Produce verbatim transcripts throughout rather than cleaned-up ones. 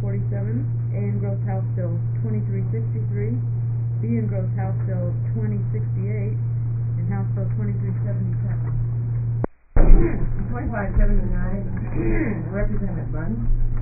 forty-seven, A engrossed House Bill twenty-three sixty-three, B engrossed House Bill twenty sixty-eight, and House Bill twenty-three seventy-seven. twenty-five seventy-nine, Representative Bunn.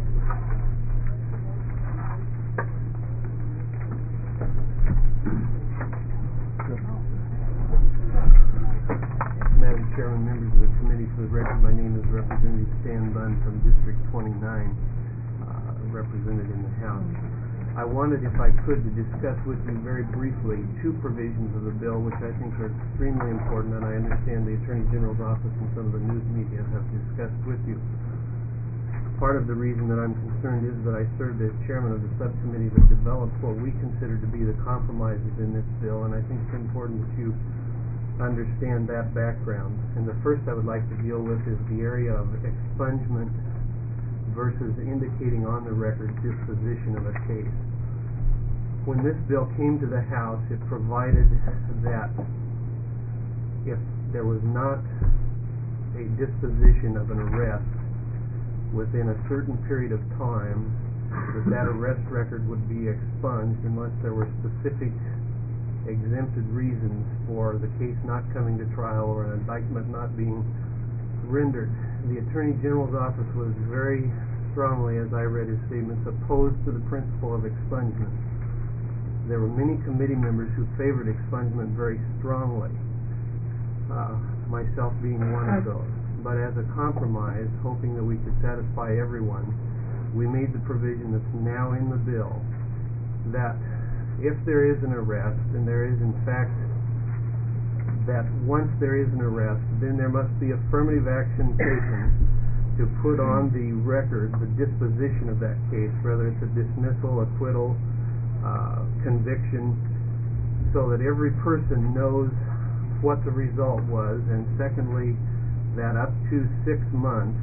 Madam Chairman, members of the committee, for the record, my name is Representative Stan Bunn from District twenty-nine, uh, represented in the House. I wanted, if I could, to discuss with you very briefly two provisions of the bill which I think are extremely important, and I understand the Attorney General's office and some of the news media have discussed with you. Part of the reason that I'm concerned is that I served as chairman of the subcommittee that developed what we consider to be the compromises in this bill, and I think it's important that you understand that background. And the first I would like to deal with is the area of expungement versus indicating on the record disposition of a case. When this bill came to the House, it provided that if there was not a disposition of an arrest within a certain period of time, that that arrest record would be expunged unless there were specific exempted reasons for the case not coming to trial or an indictment not being rendered. The Attorney General's office was very strongly, as I read his statements, opposed to the principle of expungement. There were many committee members who favored expungement very strongly, uh, myself being one of those. But as a compromise, hoping that we could satisfy everyone, we made the provision that's now in the bill that if there is an arrest, and there is in fact that once there is an arrest, then there must be affirmative action taken to put on the record the disposition of that case, whether it's a dismissal, acquittal, uh, conviction, so that every person knows what the result was, and secondly, that up to six months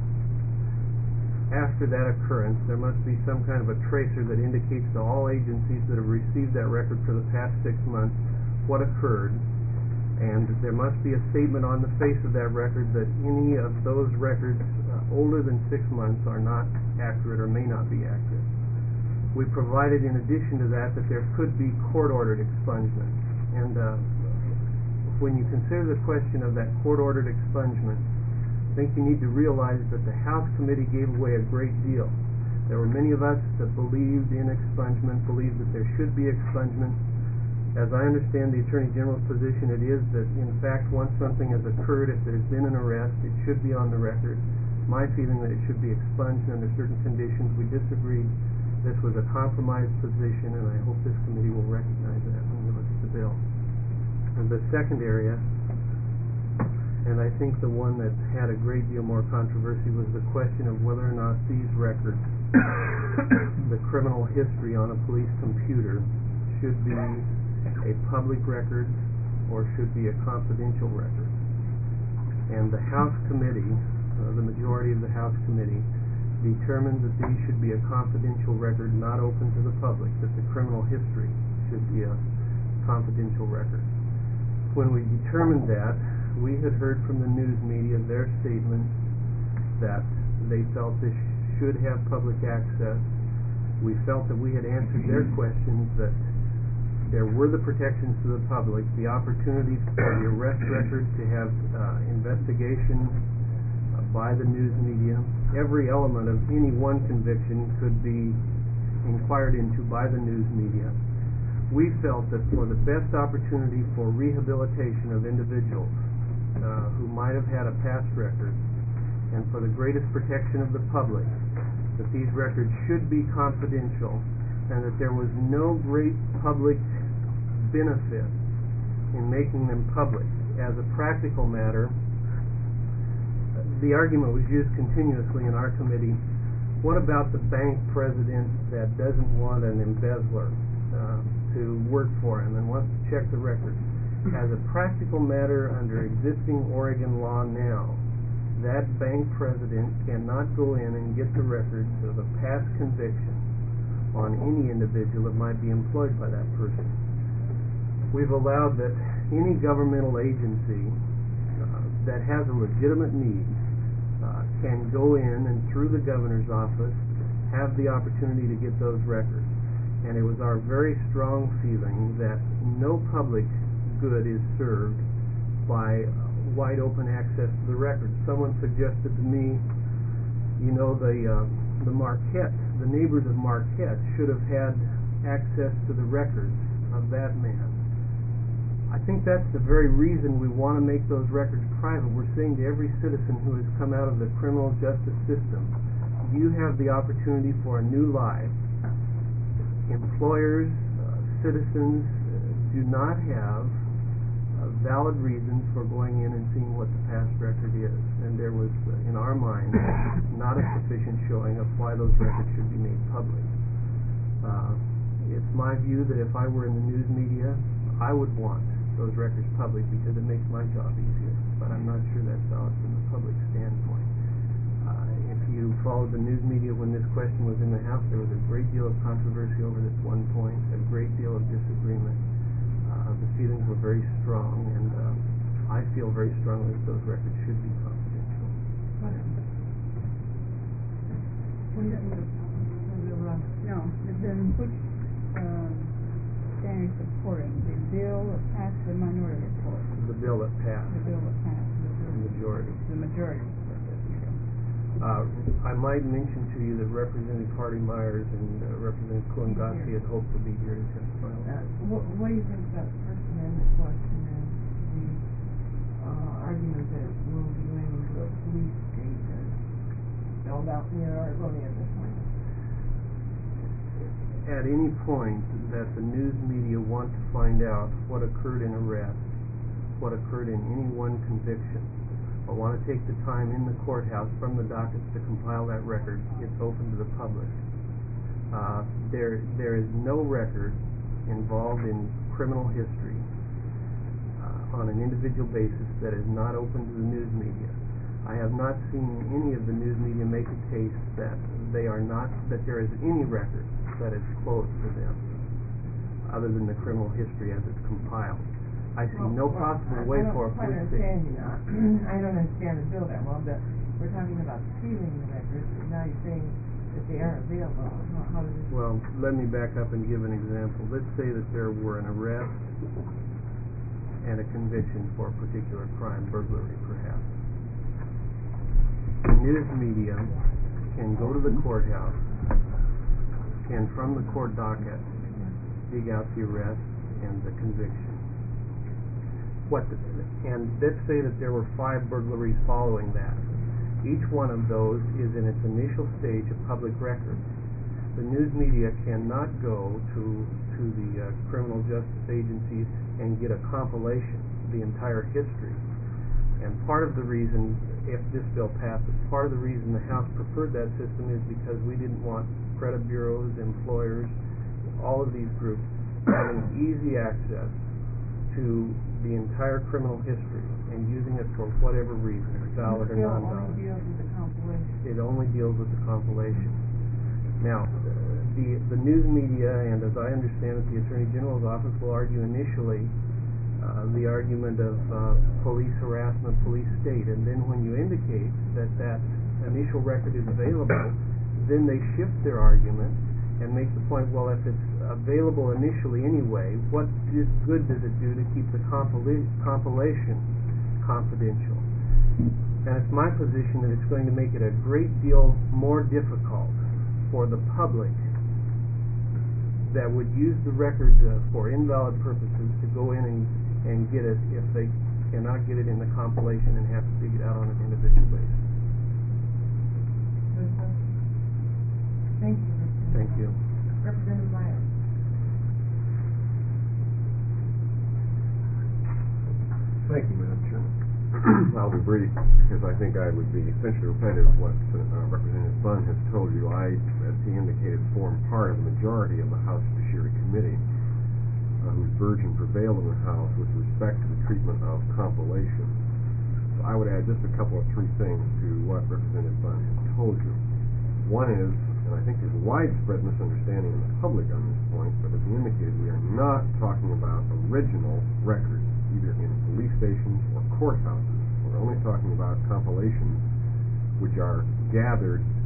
after that occurrence, there must be some kind of a tracer that indicates to all agencies that have received that record for the past six months what occurred, and there must be a statement on the face of that record that any of those records uh, older than six months are not accurate or may not be accurate. We provided in addition to that that there could be court-ordered expungement, and uh, when you consider the question of that court-ordered expungement, I think you need to realize that the House Committee gave away a great deal. There were many of us that believed in expungement, believed that there should be expungement. As I understand the Attorney General's position, it is that, in fact, once something has occurred, if there's been an arrest, it should be on the record. My feeling that it should be expunged under certain conditions. We disagreed. This was a compromised position, and I hope this committee will recognize that when we look at the bill. And the second area, and I think the one that had a great deal more controversy, was the question of whether or not these records, the criminal history on a police computer, should be a public record or should be a confidential record. And the House Committee, uh, the majority of the House Committee, determined that these should be a confidential record not open to the public, that the criminal history should be a confidential record. When we determined that, we had heard from the news media their statement that they felt this should have public access. We felt that we had answered their questions, that there were the protections to the public, the opportunities for the arrest record to have uh, investigation uh, by the news media. Every element of any one conviction could be inquired into by the news media. We felt that for the best opportunity for rehabilitation of individuals uh, who might have had a past record, and for the greatest protection of the public, that these records should be confidential, and that there was no great public benefit in making them public. As a practical matter, the argument was used continuously in our committee, what about the bank president that doesn't want an embezzler uh, to work for him and wants to check the records? As a practical matter, under existing Oregon law now, that bank president cannot go in and get the records of a past conviction on any individual that might be employed by that person. We've allowed that any governmental agency uh, that has a legitimate need uh, can go in and through the governor's office have the opportunity to get those records. And it was our very strong feeling that no public good is served by wide open access to the records. Someone suggested to me, you know, the uh, the Marquette, the neighbors of Marquette should have had access to the records of that man. I think that's the very reason we want to make those records private. We're saying to every citizen who has come out of the criminal justice system, you have the opportunity for a new life. Employers, uh, citizens uh, do not have uh, valid reasons for going in and seeing what the past record is. And there was, uh, in our mind, not a sufficient showing of why those records should be made public. Uh, it's my view that if I were in the news media, I would want those records public because it makes my job easier. But I'm not sure that's valid from the public standpoint. Uh, if you followed the news media when this question was in the House, there was a great deal of controversy over this one point, a great deal of disagreement. Uh, the feelings were very strong, and uh, I feel very strongly that those records should be confidential. What do you think of, no, then which, um, stand supporting, the bill that passed the minority report? The bill that passed, The bill that passed, the the bill, majority. the majority. Uh, I might mention to you that Representative Hardy Myers and uh, Representative Kulangatsi had hoped to be here to testify. Uh, what, what do you think about the First Amendment question and the, uh, argument that we'll be going into a police state as spelled out in the article in this one? At any point that the news media want to find out what occurred in arrest, what occurred in any one conviction, or want to take the time in the courthouse from the dockets to compile that record, it's open to the public. Uh, there, there is no record involved in criminal history uh, on an individual basis that is not open to the news media. I have not seen any of the news media make a case that they are not, that there is any record that is closed to them, other than the criminal history as it's compiled. I see Well, no well, possible I, way I don't for a quite police understand station. you now. I don't understand the bill that well, but we're talking about sealing the records, and now you're saying that they are available. How, how does this? Well, let me back up and give an example. Let's say that there were an arrest and a conviction for a particular crime, burglary perhaps. The news media can go to the courthouse and from the court docket dig out the arrest and the conviction. What the, and let's say that there were five burglaries following that. Each one of those is in its initial stage of public record. The news media cannot go to to the uh, criminal justice agencies and get a compilation, the entire history. And part of the reason, if this bill passes, part of the reason the House preferred that system is because we didn't want credit bureaus, employers, all of these groups having easy access to the entire criminal history and using it for whatever reason, valid or non-valid. It only deals with the compilation. It only deals with the compilation. Now, the the news media, and as I understand it, the Attorney General's office will argue initially uh, the argument of uh, police harassment, police state, and then when you indicate that that initial record is available, then they shift their argument and make the point, well, if it's available initially anyway, what d- good does it do to keep the compila- compilation confidential? And it's my position that it's going to make it a great deal more difficult for the public that would use the record uh, for invalid purposes to go in and, and get it if they cannot get it in the compilation and have to dig it out on an individual basis. Thank you. Thank you. Representative Myers. Thank you, Madam Chairman. I'll be brief because I think I would be essentially repetitive of what uh, Representative Bunn has told you. I, as he indicated, form part of the majority of the House Judiciary Committee uh, whose version prevailed in the House with respect to the treatment of compilation. So I would add just a couple of three things to what Representative Bunn has told you. One is, and I think there's widespread misunderstanding in the public on this point, but as he indicated, we are not talking about original records, either in police stations or courthouses. We're only talking about compilations which are gathered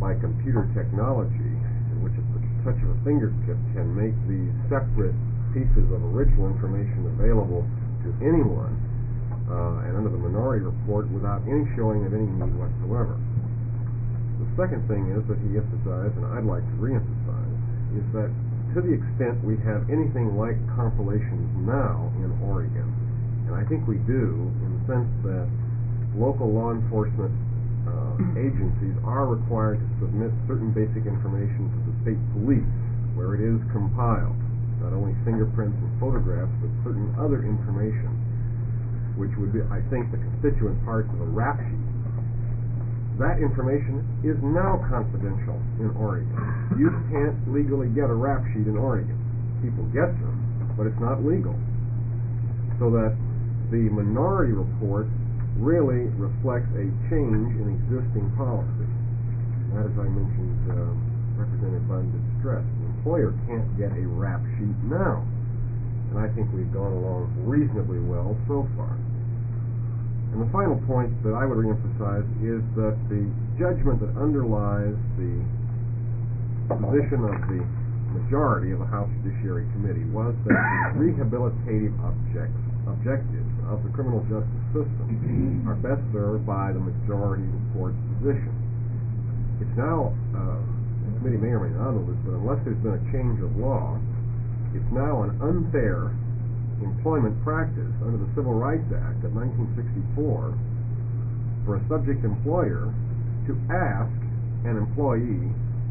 by computer technology, in which at the touch of a fingertip can make these separate pieces of original information available to anyone, uh, and under the minority report without any showing of any need whatsoever. The second thing is that he emphasized, and I'd like to re-emphasize, is that to the extent we have anything like compilations now in Oregon, and I think we do, in the sense that local law enforcement uh, agencies are required to submit certain basic information to the state police, where it is compiled, not only fingerprints and photographs, but certain other information, which would be, I think, the constituent parts of a rap sheet. That information is now confidential in Oregon. You can't legally get a rap sheet in Oregon. People get them, but it's not legal. So that the minority report really reflects a change in existing policy. That, as I mentioned, uh, Representative Bunn did stress. The employer can't get a rap sheet now. And I think we've gone along reasonably well so far. And the final point that I would reemphasize is that the judgment that underlies the position of the majority of the House Judiciary Committee was that the rehabilitative objects, objectives of the criminal justice system are best served by the majority report position. It's now, uh, the committee may or may not know this, but unless there's been a change of law, it's now an unfair employment practice under the Civil Rights Act of nineteen sixty-four for a subject employer to ask an employee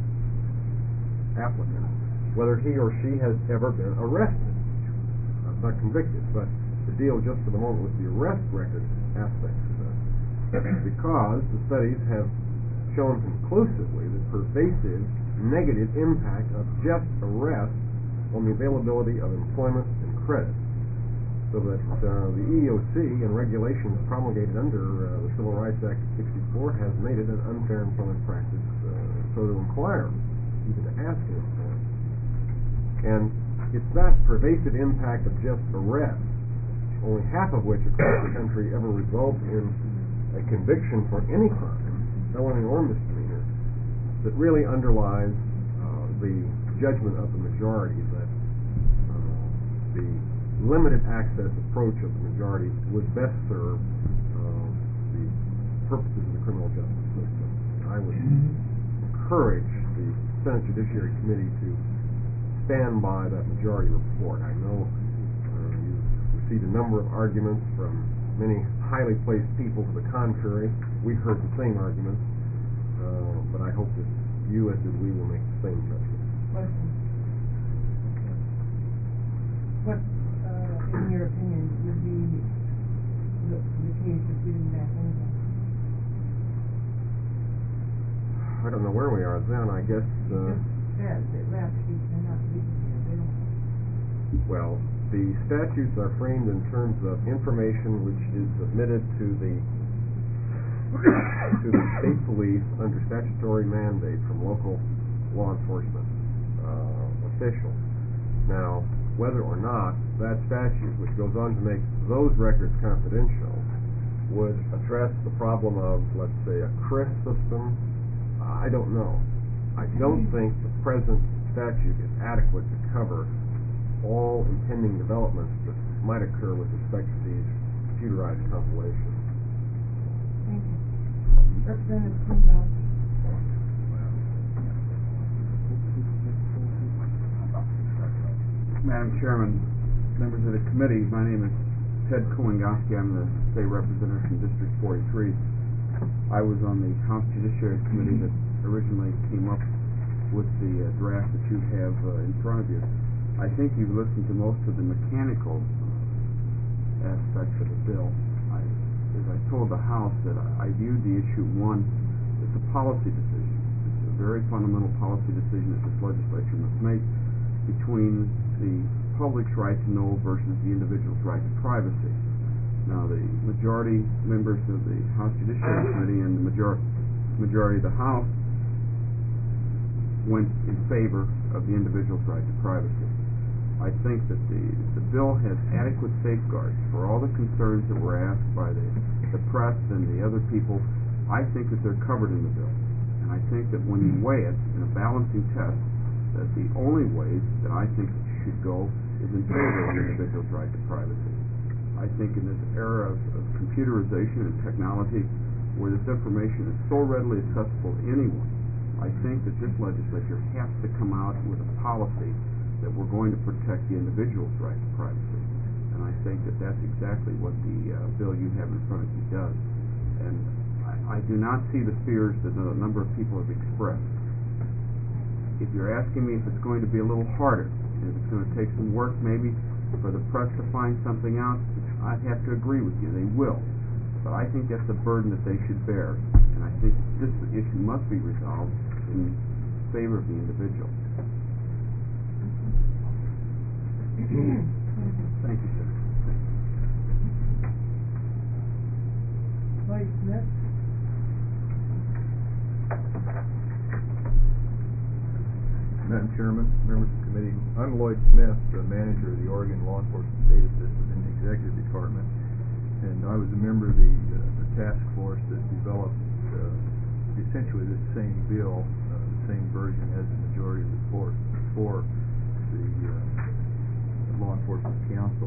applicant whether he or she has ever been arrested. Uh, not convicted, but to deal just for the moment with the arrest record aspects of that. Because the studies have shown conclusively the pervasive negative impact of just arrest on the availability of employment and credit. So that uh, the E E O C and regulations promulgated under uh, the Civil Rights Act of sixty-four has made it an unfair employment practice uh, so to inquire, even to ask an employer. And it's that pervasive impact of just arrest, only half of which across the country ever results in a conviction for any crime, felony or misdemeanor, that really underlies uh, the judgment of the majority that uh, the limited access approach of the majority would best serve uh, the purposes of the criminal justice system. I would encourage the Senate Judiciary Committee to stand by that majority report. I know uh, you've received a number of arguments from many highly placed people to the contrary. We've heard the same arguments, uh, but I hope that you, as did we, will make the same judgment. Question. What, uh, in your opinion, would be the, the case of giving back income? I don't know where we are then. I guess. Uh, It just says that rap sheets are not legally available. Well, the statutes are framed in terms of information which is submitted to the to the state police under statutory mandate from local law enforcement uh, officials. Now, whether or not that statute, which goes on to make those records confidential, would address the problem of, let's say, a C R I S system, I don't know. I don't think the present statute is adequate to cover all impending developments that might occur with respect to these computerized compilations. Thank you. Representative Kuhnbaum. Madam Chairman, members of the committee, my name is Ted Kuwingoski. I'm the state representative from District forty-three. I was on the House Judiciary Committee that originally came up with the uh, draft that you have uh, in front of you. I think you've listened to most of the mechanical uh, aspects of the bill. I, as I told the House, that I, I viewed the issue, one, it's a policy decision. It's a very fundamental policy decision that this legislature must make between the public's right to know versus the individual's right to privacy. Now, the majority members of the House Judiciary Committee and the major- majority of the House went in favor of the individual's right to privacy. I think that the, the bill has adequate safeguards for all the concerns that were asked by the, the press and the other people. I think that they're covered in the bill. And And I think that when you weigh it in a balancing test, that the only ways that I think it should go is in favor of the individual's right to privacy. I think in this era of, of computerization and technology, where this information is so readily accessible to anyone, I think that this legislature has to come out with a policy that we're going to protect the individual's right to privacy. And I think that that's exactly what the uh, bill you have in front of you does. And I, I do not see the fears that a number of people have expressed. If you're asking me if it's going to be a little harder, if it's going to take some work maybe for the press to find something out, I'd have to agree with you. They will. But I think that's a burden that they should bear. And I think this issue must be resolved in favor of the individual. Thank you, sir. Vice Smith? Madam Chairman, members of the committee, I'm Lloyd Smith, the manager of the Oregon Law Enforcement Data System in the Executive Department, and I was a member of the, uh, the task force that developed uh, essentially this same bill, uh, the same version as the majority report for the uh, Law Enforcement Council.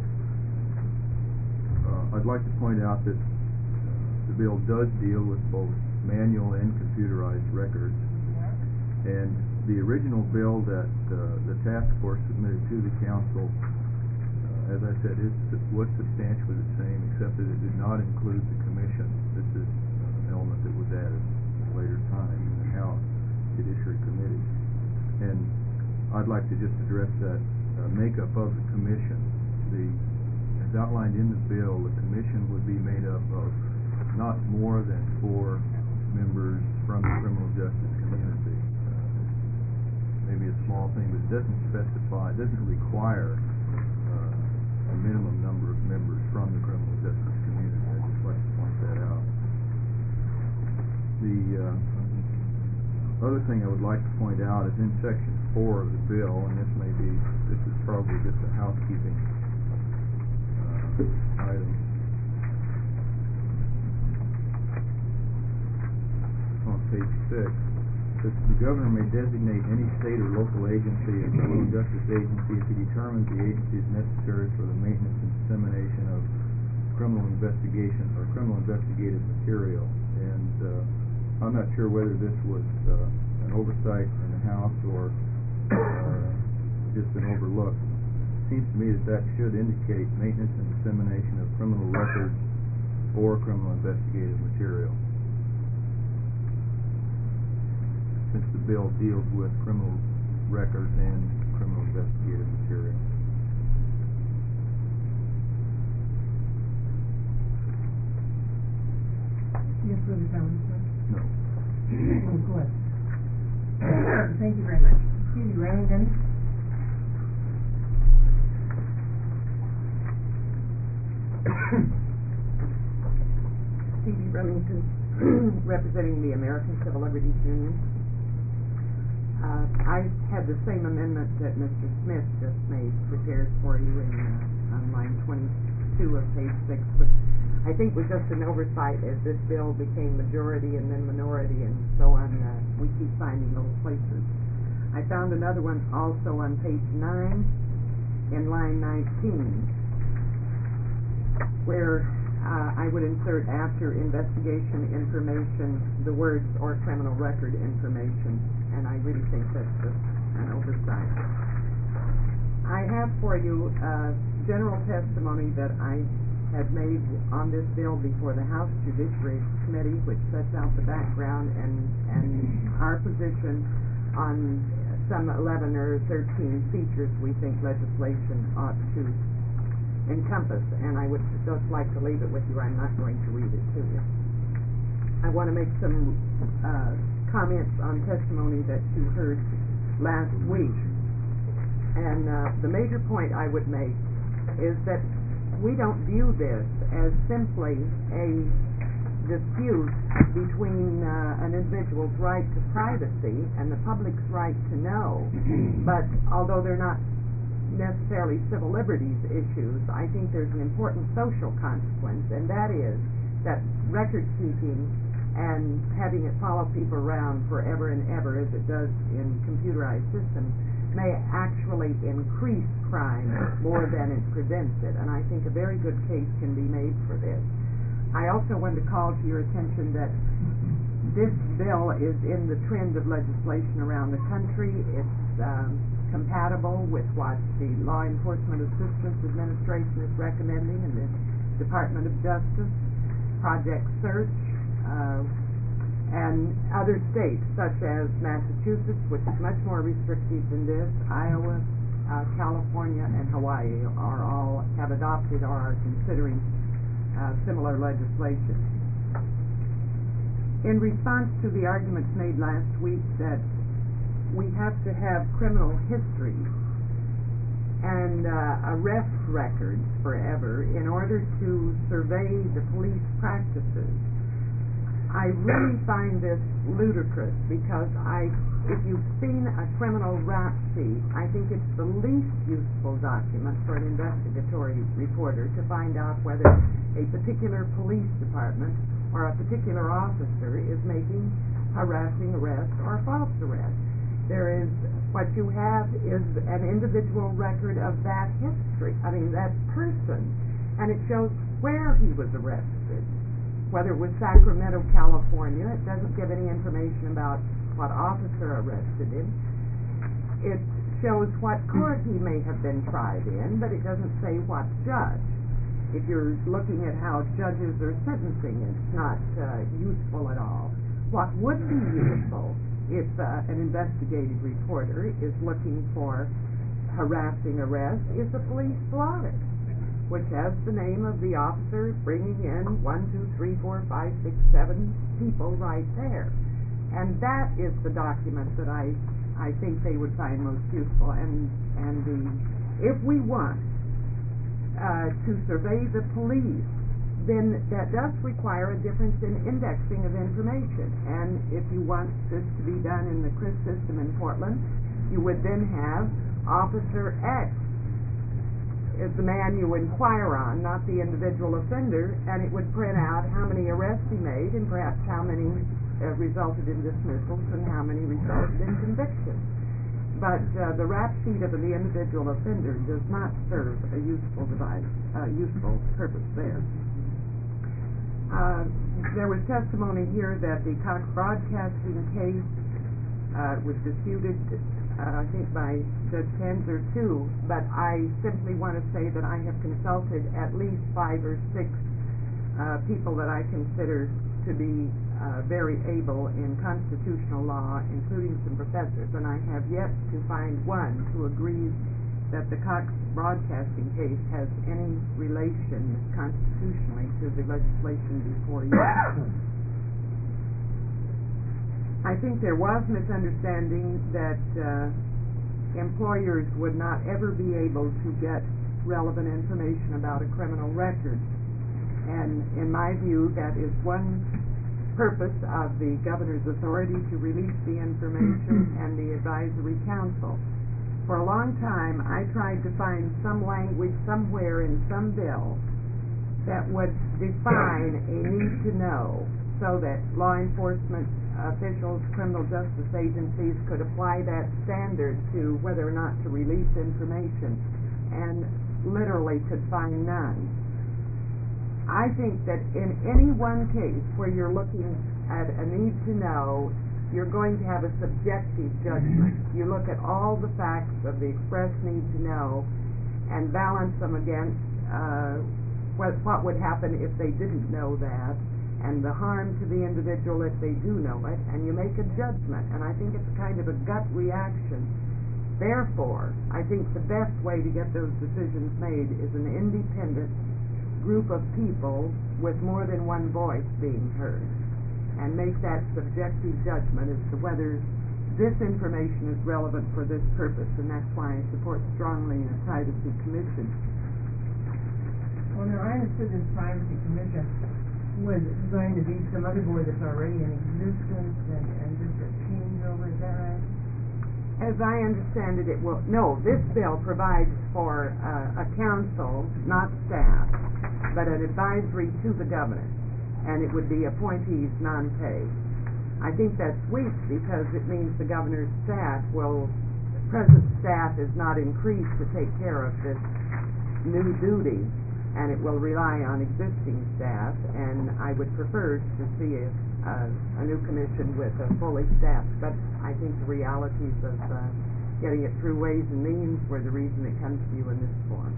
Uh, I'd like to point out that uh, the bill does deal with both manual and computerized records, and the original bill that uh, the task force submitted to the council, uh, as I said, is, was substantially the same, except that it did not include the commission. This is uh, an element that was added at a later time in the House Judiciary Committee. And I'd like to just address that uh, makeup of the commission. The, as outlined in the bill, the commission would be made up of not more than four members from the criminal justice community. Maybe a small thing, but it doesn't specify, it doesn't require uh, a minimum number of members from the criminal justice community. I'd just like to point that out. The uh, other thing I would like to point out is in section four of the bill, and this may be, this is probably just a housekeeping uh, item. On page six. The governor may designate any state or local agency a criminal justice agency if he determines the agency is necessary for the maintenance and dissemination of criminal investigation or criminal investigative material. And uh, I'm not sure whether this was uh, an oversight in the House or uh, just an overlook. It seems to me that that should indicate maintenance and dissemination of criminal records or criminal investigative material, since the bill deals with criminal records and criminal investigative material. Yes, further comments, sir? No. Of course. Thank you very much. Judy Remington. Stevie Remington, representing the American Civil Liberties Union. Uh, I had the same amendment that Mister Smith just made, prepared for you in uh, on line twenty-two of page six, which I think was just an oversight as this bill became majority and then minority and so on. Uh, we keep finding little places. I found another one also on page nine in line nineteen, where uh, I would insert after investigation information the words or criminal record information. And I really think that's just an oversight. I have for you uh, general testimony that I had made on this bill before the House Judiciary Committee, which sets out the background and, and our position on some eleven or thirteen features we think legislation ought to encompass. And I would just like to leave it with you. I'm not going to read it to you. I want to make some uh, comments on testimony that you heard last week. And uh, the major point I would make is that we don't view this as simply a dispute between uh, an individual's right to privacy and the public's right to know. But although they're not necessarily civil liberties issues, I think there's an important social consequence, and that is that record keeping and having it follow people around forever and ever as it does in computerized systems may actually increase crime more than it prevents it, and I think a very good case can be made for this. I also want to call to your attention that this bill is in the trend of legislation around the country. It's um, compatible with what the Law Enforcement Assistance Administration is recommending and the Department of Justice, Project Search, uh, and other states such as Massachusetts, which is much more restrictive than this, Iowa, uh, California, and Hawaii are all have adopted or are considering uh, similar legislation. In response to the arguments made last week that we have to have criminal history and uh, arrest records forever in order to survey the police practices, I really find this ludicrous because I, if you've seen a criminal rap sheet, I think it's the least useful document for an investigatory reporter to find out whether a particular police department or a particular officer is making harassing arrest or false arrest. There is, what you have is an individual record of that history, I mean that person, and it shows where he was arrested. Whether it was Sacramento, California, it doesn't give any information about what officer arrested him. It shows what court he may have been tried in, but it doesn't say what judge. If you're looking at how judges are sentencing, it's not uh, useful at all. What would be useful if uh, an investigative reporter is looking for harassing arrest is a police blotter, which has the name of the officer bringing in one, two, three, four, five, six, seven people right there. And that is the document that I, I think they would find most useful. And, and the, if we want uh, to survey the police, then that does require a difference in indexing of information. And if you want this to be done in the C R I S system in Portland, you would then have Officer X is the man you inquire on, not the individual offender, and it would print out how many arrests he made and perhaps how many uh, resulted in dismissals and how many resulted in convictions. But uh, the rap sheet of the individual offender does not serve a useful device, uh, useful purpose there. Uh, there was testimony here that the Cox Broadcasting case uh, was disputed Uh, I think by Judge Panzer too, but I simply want to say that I have consulted at least five or six uh, people that I consider to be uh, very able in constitutional law, including some professors, and I have yet to find one who agrees that the Cox Broadcasting case has any relation constitutionally to the legislation before you. I think there was misunderstanding that uh, employers would not ever be able to get relevant information about a criminal record. And in my view, that is one purpose of the governor's authority to release the information and the advisory council. For a long time, I tried to find some language somewhere in some bill that would define a need to know so that law enforcement officials, criminal justice agencies could apply that standard to whether or not to release information, and literally could find none. I think that in any one case where you're looking at a need to know, you're going to have a subjective judgment. You look at all the facts of the express need to know and balance them against uh, what, what would happen if they didn't know that, and the harm to the individual if they do know it, and you make a judgment, and I think it's kind of a gut reaction. Therefore, I think the best way to get those decisions made is an independent group of people with more than one voice being heard, and make that subjective judgment as to whether this information is relevant for this purpose, and that's why I support strongly a privacy commission. Well, now, I understood this privacy commission was going to be some other board that's already in existence and, and just a changeover, is that right? As I understand it, it will, no, this bill provides for uh, a council, not staff, but an advisory to the governor. and it would be appointees, non-pay. I think that's weak because it means the governor's staff will, present staff is not increased to take care of this new duty, and it will rely on existing staff, and I would prefer to see a, a, a new commission with a fully staffed, but I think the realities of uh, getting it through Ways and Means were the reason it comes to you in this form.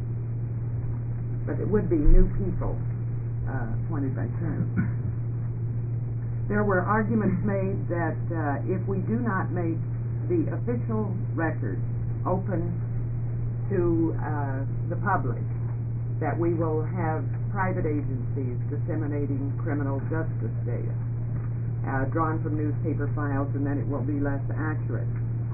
But it would be new people uh, appointed by term. There were arguments made that uh, if we do not make the official record open to uh, the public, that we will have private agencies disseminating criminal justice data, uh, drawn from newspaper files, and then it will be less accurate.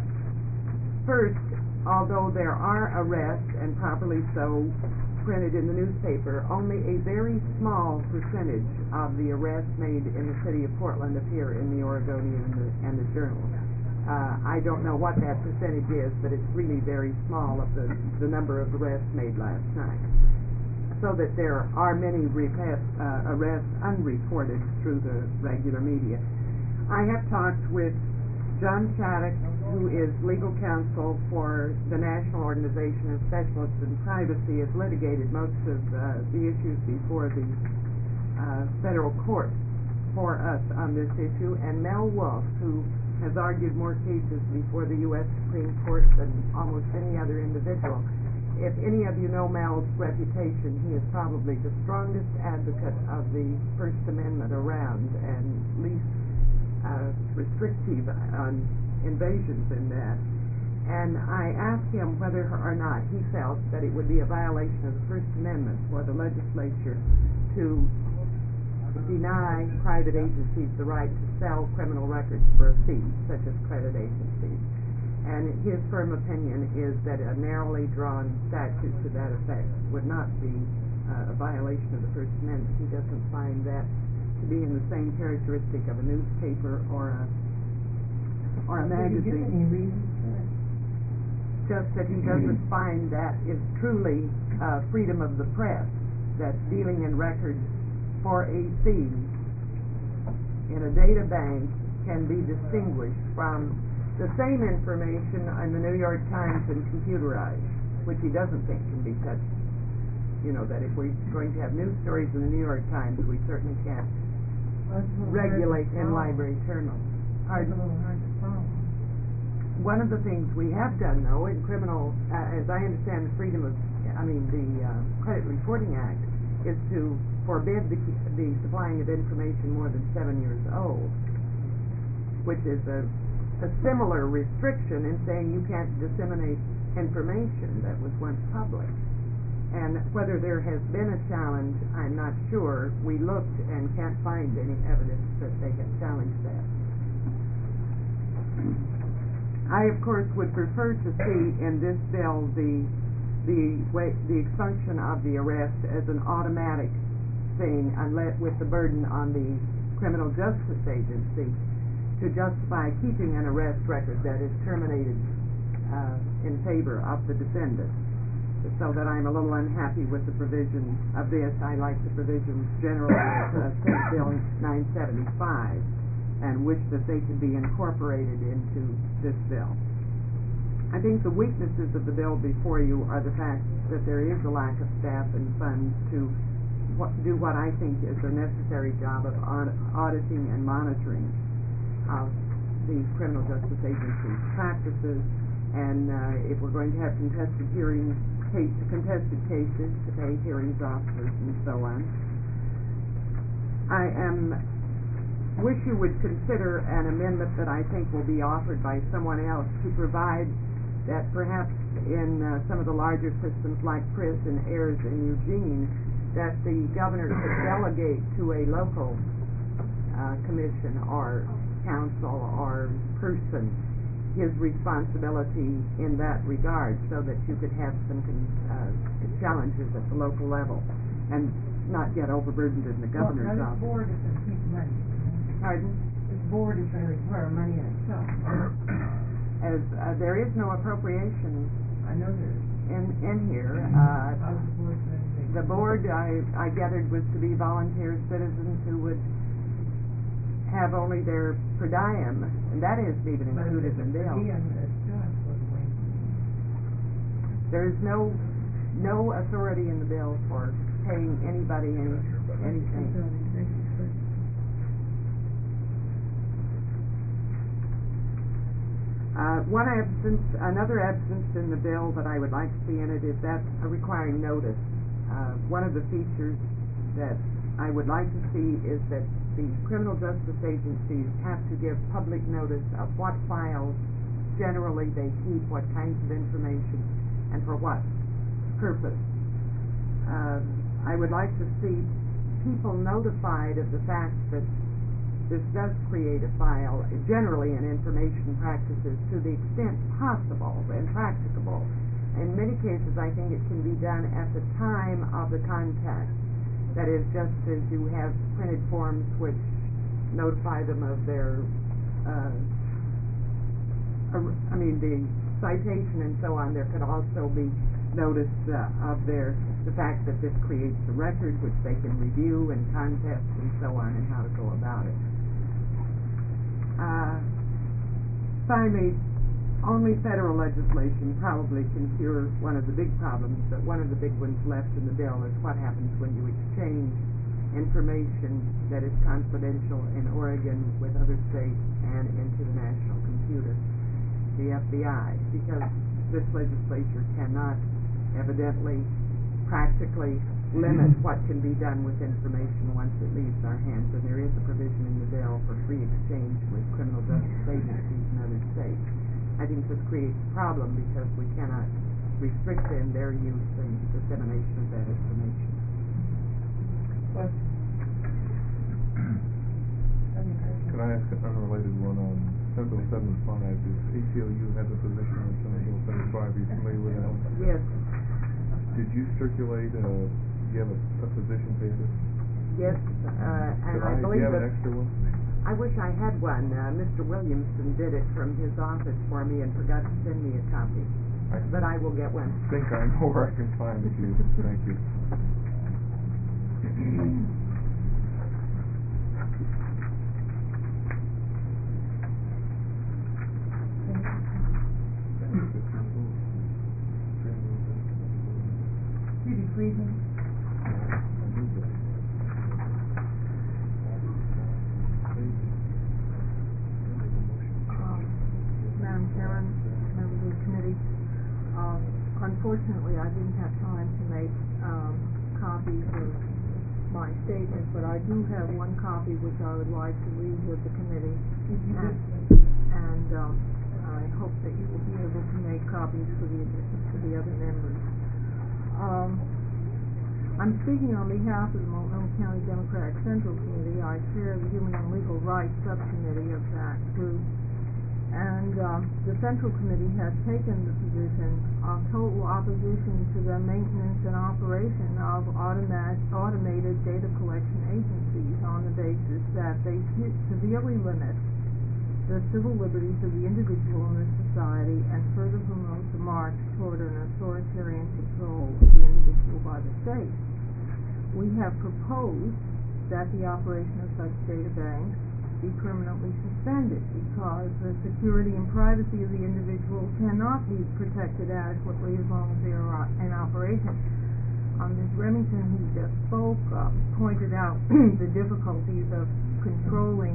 First, although there are arrests, and properly so, printed in the newspaper, only a very small percentage of the arrests made in the city of Portland appear in the Oregonian and the, and the Journal. Uh, I don't know what that percentage is, but it's really very small of the, the number of arrests made last night. So that there are many repet, uh, arrests unreported through the regular media. I have talked with John Shattuck, who is legal counsel for the National Organization of Specialists in Privacy, has litigated most of uh, the issues before the uh, federal court for us on this issue, and Mel Wolf, who has argued more cases before the U S Supreme Court than almost any other individual. If any of you know Mel's reputation, he is probably the strongest advocate of the First Amendment around, and least uh, restrictive on invasions in that. And I asked him whether or not he felt that it would be a violation of the First Amendment for the legislature to deny private agencies the right to sell criminal records for a fee, such as credit agencies. And his firm opinion is that a narrowly drawn statute to that effect would not be uh, a violation of the First Amendment. He doesn't find that to be in the same characteristic of a newspaper or a or a magazine. Did he give any reasons for that? Just that he doesn't find that is truly uh, freedom of the press, that dealing in records for a fee in a data bank can be distinguished from the same information in the New York Times and computerized, which he doesn't think can be touched. You know, that if we're going to have news stories in the New York Times, we certainly can't regulate in library journals. It's a little hard to follow. One of the things we have done, though, in criminal, uh, as I understand the freedom of, I mean, the uh, Credit Reporting Act, is to forbid the, the supplying of information more than seven years old, which is a, a similar restriction in saying you can't disseminate information that was once public. And whether there has been a challenge, I'm not sure. We looked and can't find any evidence that they have challenged that. I, of course, would prefer to see in this bill the the way, the expunction of the arrest as an automatic thing, unless with the burden on the Criminal Justice Agency to justify keeping an arrest record that is terminated uh, in favor of the defendant. So that I'm a little unhappy with the provision of this. I like the provisions generally of uh, Senate Bill nine seventy-five, and wish that they could be incorporated into this bill. I think the weaknesses of the bill before you are the fact that there is a lack of staff and funds to what, do what I think is a necessary job of aud- auditing and monitoring of the Criminal Justice Agency's practices, and uh, if we're going to have contested hearings, case, contested cases to pay hearings officers and so on. I am wish you would consider an amendment that I think will be offered by someone else to provide that perhaps in uh, some of the larger systems like P R I S and AIRS in Eugene, that the governor could delegate to a local uh, commission or council or person his responsibility in that regard, so that you could have some con- uh, challenges at the local level and not get overburdened in the governor's well, office. This board is going to keep money. Pardon? This board is going to require money in itself. As uh, there is no appropriation I know there is. in in here. Uh, How's the board going to make the board, I, I gathered, was to be volunteer citizens who would have only their per diem, and that isn't even But if included it's in the per bill. diem, it's just for the wage. There is no, no authority in the bill for paying anybody any, anything. Uh, one absence, another absence in the bill that I would like to see in it is that uh, requiring notice. Uh, one of the features that I would like to see is that the criminal justice agencies have to give public notice of what files generally they keep, what kinds of information, and for what purpose. Uh, I would like to see people notified of the fact that this does create a file, generally in information practices, to the extent possible and practicable. In many cases, I think it can be done at the time of the contact. That is, just as you have printed forms which notify them of their, uh, I mean, the citation and so on, there could also be notice uh, of their, the fact that this creates a record which they can review and contest and so on, and how to go about it. Uh, finally, only federal legislation probably can cure one of the big problems, but one of the big ones left in the bill is what happens when you exchange information that is confidential in Oregon with other states and into the national computer, the F B I, because this legislature cannot evidently practically limit what can be done with information once it leaves our hands, and there is a provision in the bill for free exchange with criminal justice agencies in other states. I think this creates a problem because we cannot restrict them their use and dissemination of that information. Question? Can I ask an unrelated one on Senate Bill seventy-five? Does A C L U have a position on Senate Bill seventy-five? Are you familiar with that one? Yes. Did you circulate, uh, do you have a, a position paper? Yes, uh, and Could I do believe you have that an extra one? I wish I had one. Uh, Mister Williamson did it from his office for me and forgot to send me a copy, I but I will get one. think I know where I can find it, you. Thank you. Judy Friedman? Madam Chairman, members of the committee, um, unfortunately, I didn't have time to make um, copies of my statement, but I do have one copy which I would like to leave with the committee, and, and um, I hope that you will be able to make copies for the for the other members. Um, I'm speaking on behalf of the Multnomah County Democratic Central Committee. I chair the Human and Legal Rights Subcommittee of that group. And um, the Central Committee has taken the position of total opposition to the maintenance and operation of automat automated data collection agencies on the basis that they se- severely limit the civil liberties of the individual in this society and further promote the march toward an authoritarian control of the individual by the state. We have proposed that the operation of such data banks be permanently suspended because the security and privacy of the individual cannot be protected adequately as long as they are in operation. Um, Miz Remington, who just spoke, uh, pointed out the difficulties of controlling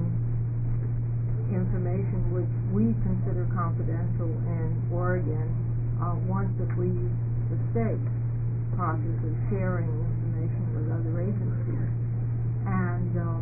information which we consider confidential in Oregon uh, once it leaves the state, process of sharing information with other agencies. And um,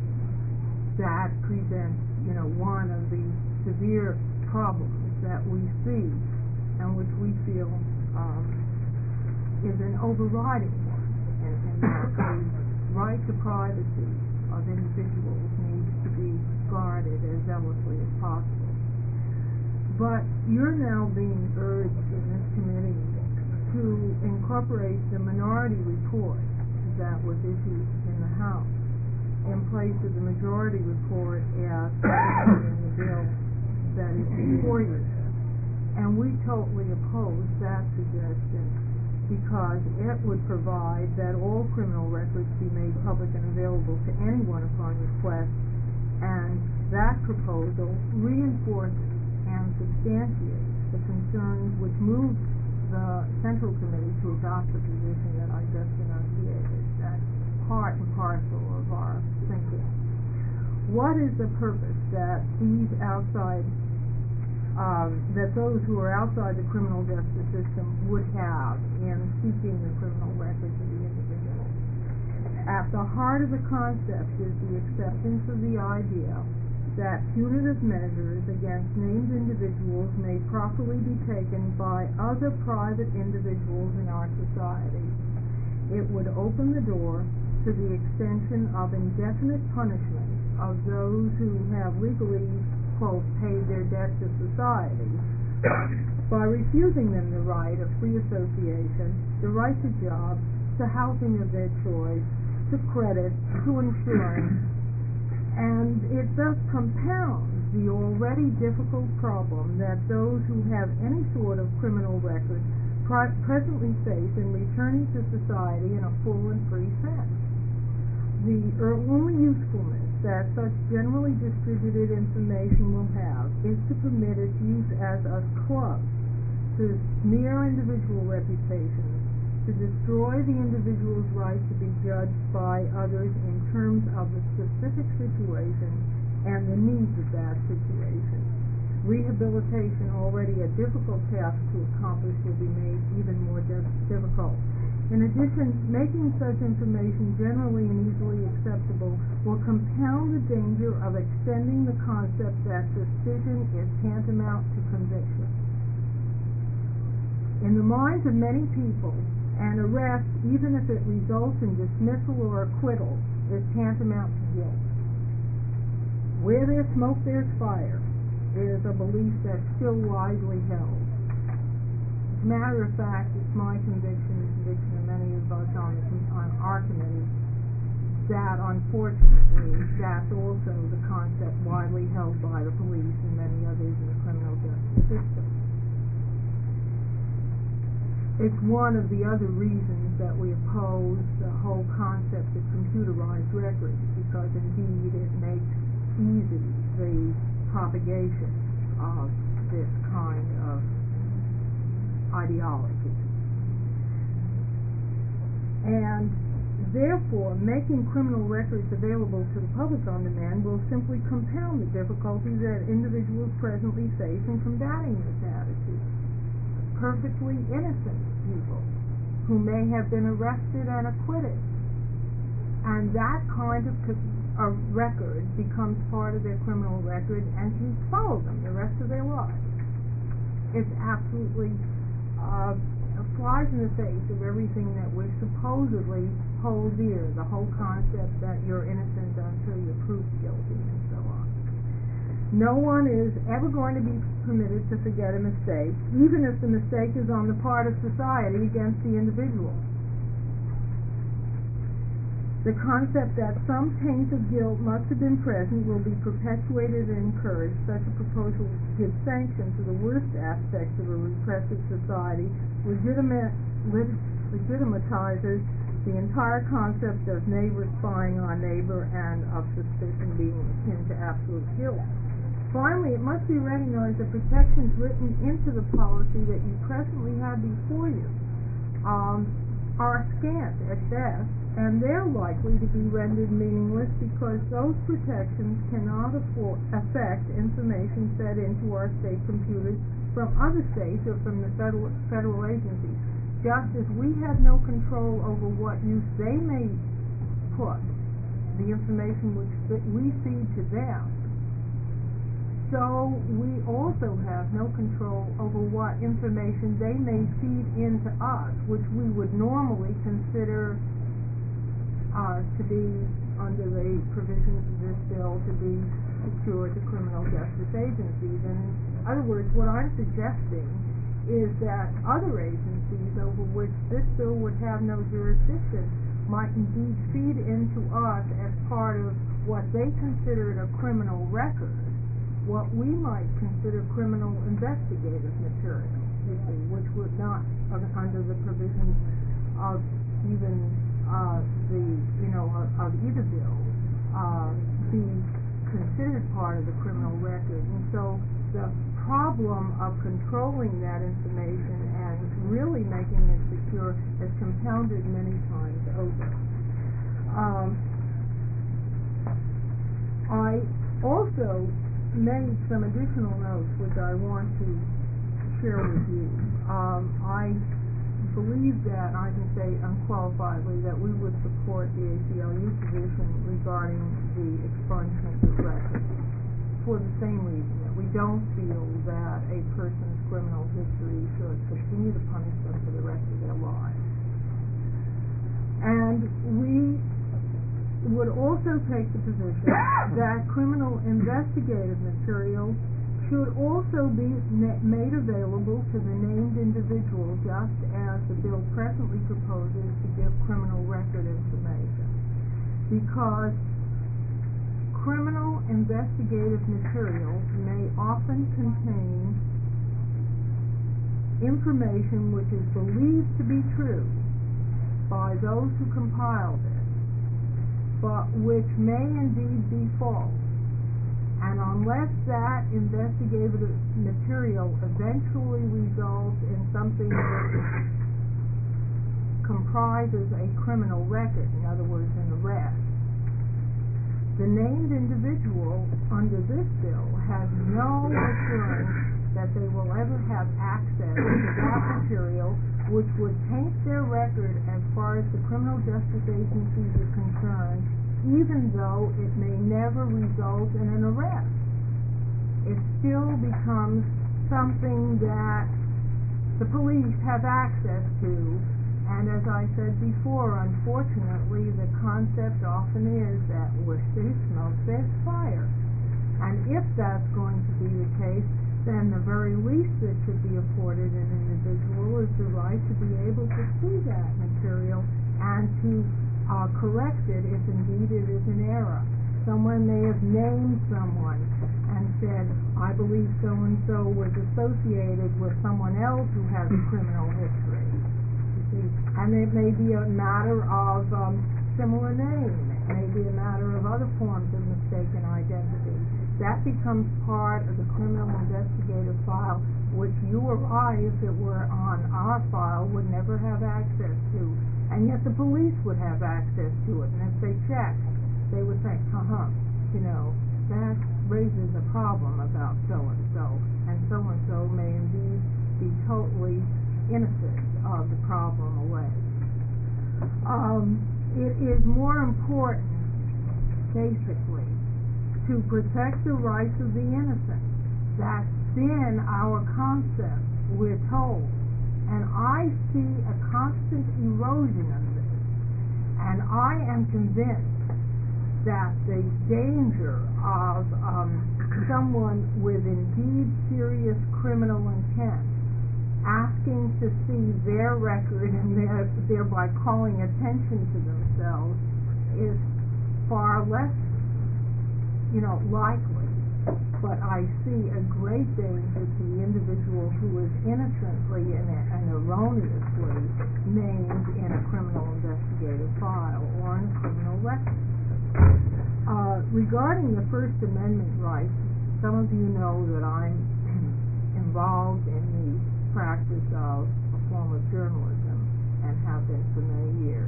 that presents, you know, one of the severe problems that we see and which we feel um, is an overriding one, and, and that the right to privacy of individuals needs to be guarded as zealously as possible. But you're now being urged in this committee to incorporate the minority report that was issued in the House in place of the majority report as in the bill that is before you. And we totally oppose that suggestion because it would provide that all criminal records be made public and available to anyone upon request, and that proposal reinforces and substantiates the concerns which moved the Central Committee to adopt the position that I just enunciated. That's part and parcel of our thinking. What is the purpose that these outside, um, that those who are outside the criminal justice system would have in seeking the criminal records of the individual? At the heart of the concept is the acceptance of the idea that punitive measures against named individuals may properly be taken by other private individuals in our society. It would open the door to the extension of indefinite punishment of those who have legally, quote, paid their debt to society by refusing them the right of free association, the right to jobs, to housing of their choice, to credit, to insurance, and it thus compounds the already difficult problem that those who have any sort of criminal record pri- presently face in returning to society in a full and free sense. The only usefulness that such generally distributed information will have is to permit its use as a club to smear individual reputations, to destroy the individual's right to be judged by others in terms of the specific situation and the needs of that situation. Rehabilitation, already a difficult task to accomplish, will be made even more difficult. In addition, making such information generally and easily acceptable will compound the danger of extending the concept that suspicion is tantamount to conviction. In the minds of many people, an arrest, even if it results in dismissal or acquittal, is tantamount to guilt. Where there's smoke, there's fire is a belief that's still widely held. As a matter of fact, it's my conviction, the conviction of many of us on, on our committee, that unfortunately that's also the concept widely held by the police and many others in the criminal justice system. It's one of the other reasons that we oppose the whole concept of computerized records, because indeed it makes easy the propagation of this kind of ideology. And therefore, making criminal records available to the public on demand will simply compound the difficulties that individuals presently face in combating this attitude. Perfectly innocent people who may have been arrested and acquitted, and that kind of a record becomes part of their criminal record and can follow them the rest of their lives. It's absolutely uh, flies in the face of everything that we supposedly hold dear, the whole concept that you're innocent until you're proved guilty and so on. No one is ever going to be permitted to forget a mistake, even if the mistake is on the part of society against the individual. The concept that some taint of guilt must have been present will be perpetuated and encouraged. Such a proposal gives sanction to the worst aspects of a repressive society, legitimate, lit, legitimatizes the entire concept of neighbor spying on neighbor and of suspicion being akin to absolute guilt. Finally, it must be recognized that protections written into the policy that you presently have before you um, are scant at best, and they're likely to be rendered meaningless because those protections cannot afford, affect information fed into our state computers from other states or from the federal, federal agencies. Just as we have no control over what use they may put the information which we feed to them, so we also have no control over what information they may feed into us, which we would normally consider uh, to be, under the provisions of this bill, to be secured to criminal justice agencies. And in other words, what I'm suggesting is that other agencies over which this bill would have no jurisdiction might indeed feed into us as part of what they considered a criminal record, what we might consider criminal investigative material, you see, which would not, uh, under the provisions of even uh, the, you know, of, of either bill, uh, be considered part of the criminal record. And so the problem of controlling that information and really making it secure is compounded many times over. Um, I also made some additional notes which I want to share with you. Um, I believe that, I can say unqualifiedly, that we would support the A C L U position regarding the expungement of records for the same reason, that we don't feel that a person's criminal history should continue to punish them for the rest of their lives. And we would also take the position that criminal investigative material should also be ma- made available to the named individual, just as the bill presently proposes to give criminal record information. Because criminal investigative material may often contain information which is believed to be true by those who compiled it, but which may indeed be false. And unless that investigative material eventually results in something that comprises a criminal record, in other words, an arrest, the named individual under this bill has no assurance that they will ever have access to that material, which would taint their record as far as the criminal justice agencies are concerned, even though it may never result in an arrest. It still becomes something that the police have access to, and as I said before, unfortunately, the concept often is that where there's smoke, there's fire. And if that's going to be the case, then the very least that should be afforded an individual is the right to be able to see that material and to uh, correct it if indeed it is an error. Someone may have named someone and said, I believe so-and-so was associated with someone else who has a criminal history. You see? And it may be a matter of um, similar name. It may be a matter of other forms of mistaken identity. That becomes part of the criminal investigative file, which you or I, if it were on our file, would never have access to. And yet the police would have access to it. And if they checked, they would think, uh-huh, you know, that raises a problem about so-and-so. And so-and-so may indeed be totally innocent of the problem alleged. Um, it is more important, basically, to protect the rights of the innocent. That's been our concept, we're told. And I see a constant erosion of this. And I am convinced that the danger of um, someone with indeed serious criminal intent asking to see their record and their, thereby calling attention to themselves is far less, you know, likely. But I see a great danger to the individual who is innocently and, and erroneously named in a criminal investigative file or in a criminal record. Uh, regarding the First Amendment rights, some of you know that I'm involved in the practice of a form of journalism and have been for many years.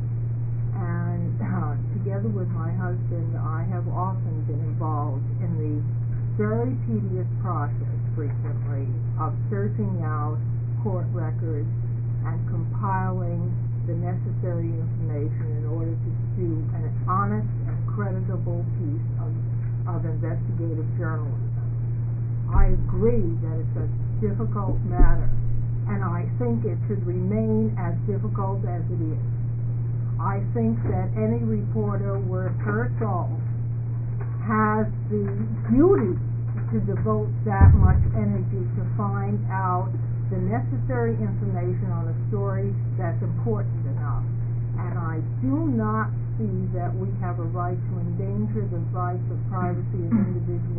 And uh, together with my husband, I have often been involved in the very tedious process, frequently, of searching out court records and compiling the necessary information in order to do an honest and creditable piece of, of investigative journalism. I agree that it's a difficult matter, and I think it should remain as difficult as it is. I think that any reporter worth her salt has the duty to devote that much energy to find out the necessary information on a story that's important enough. And I do not see that we have a right to endanger the rights of privacy of individuals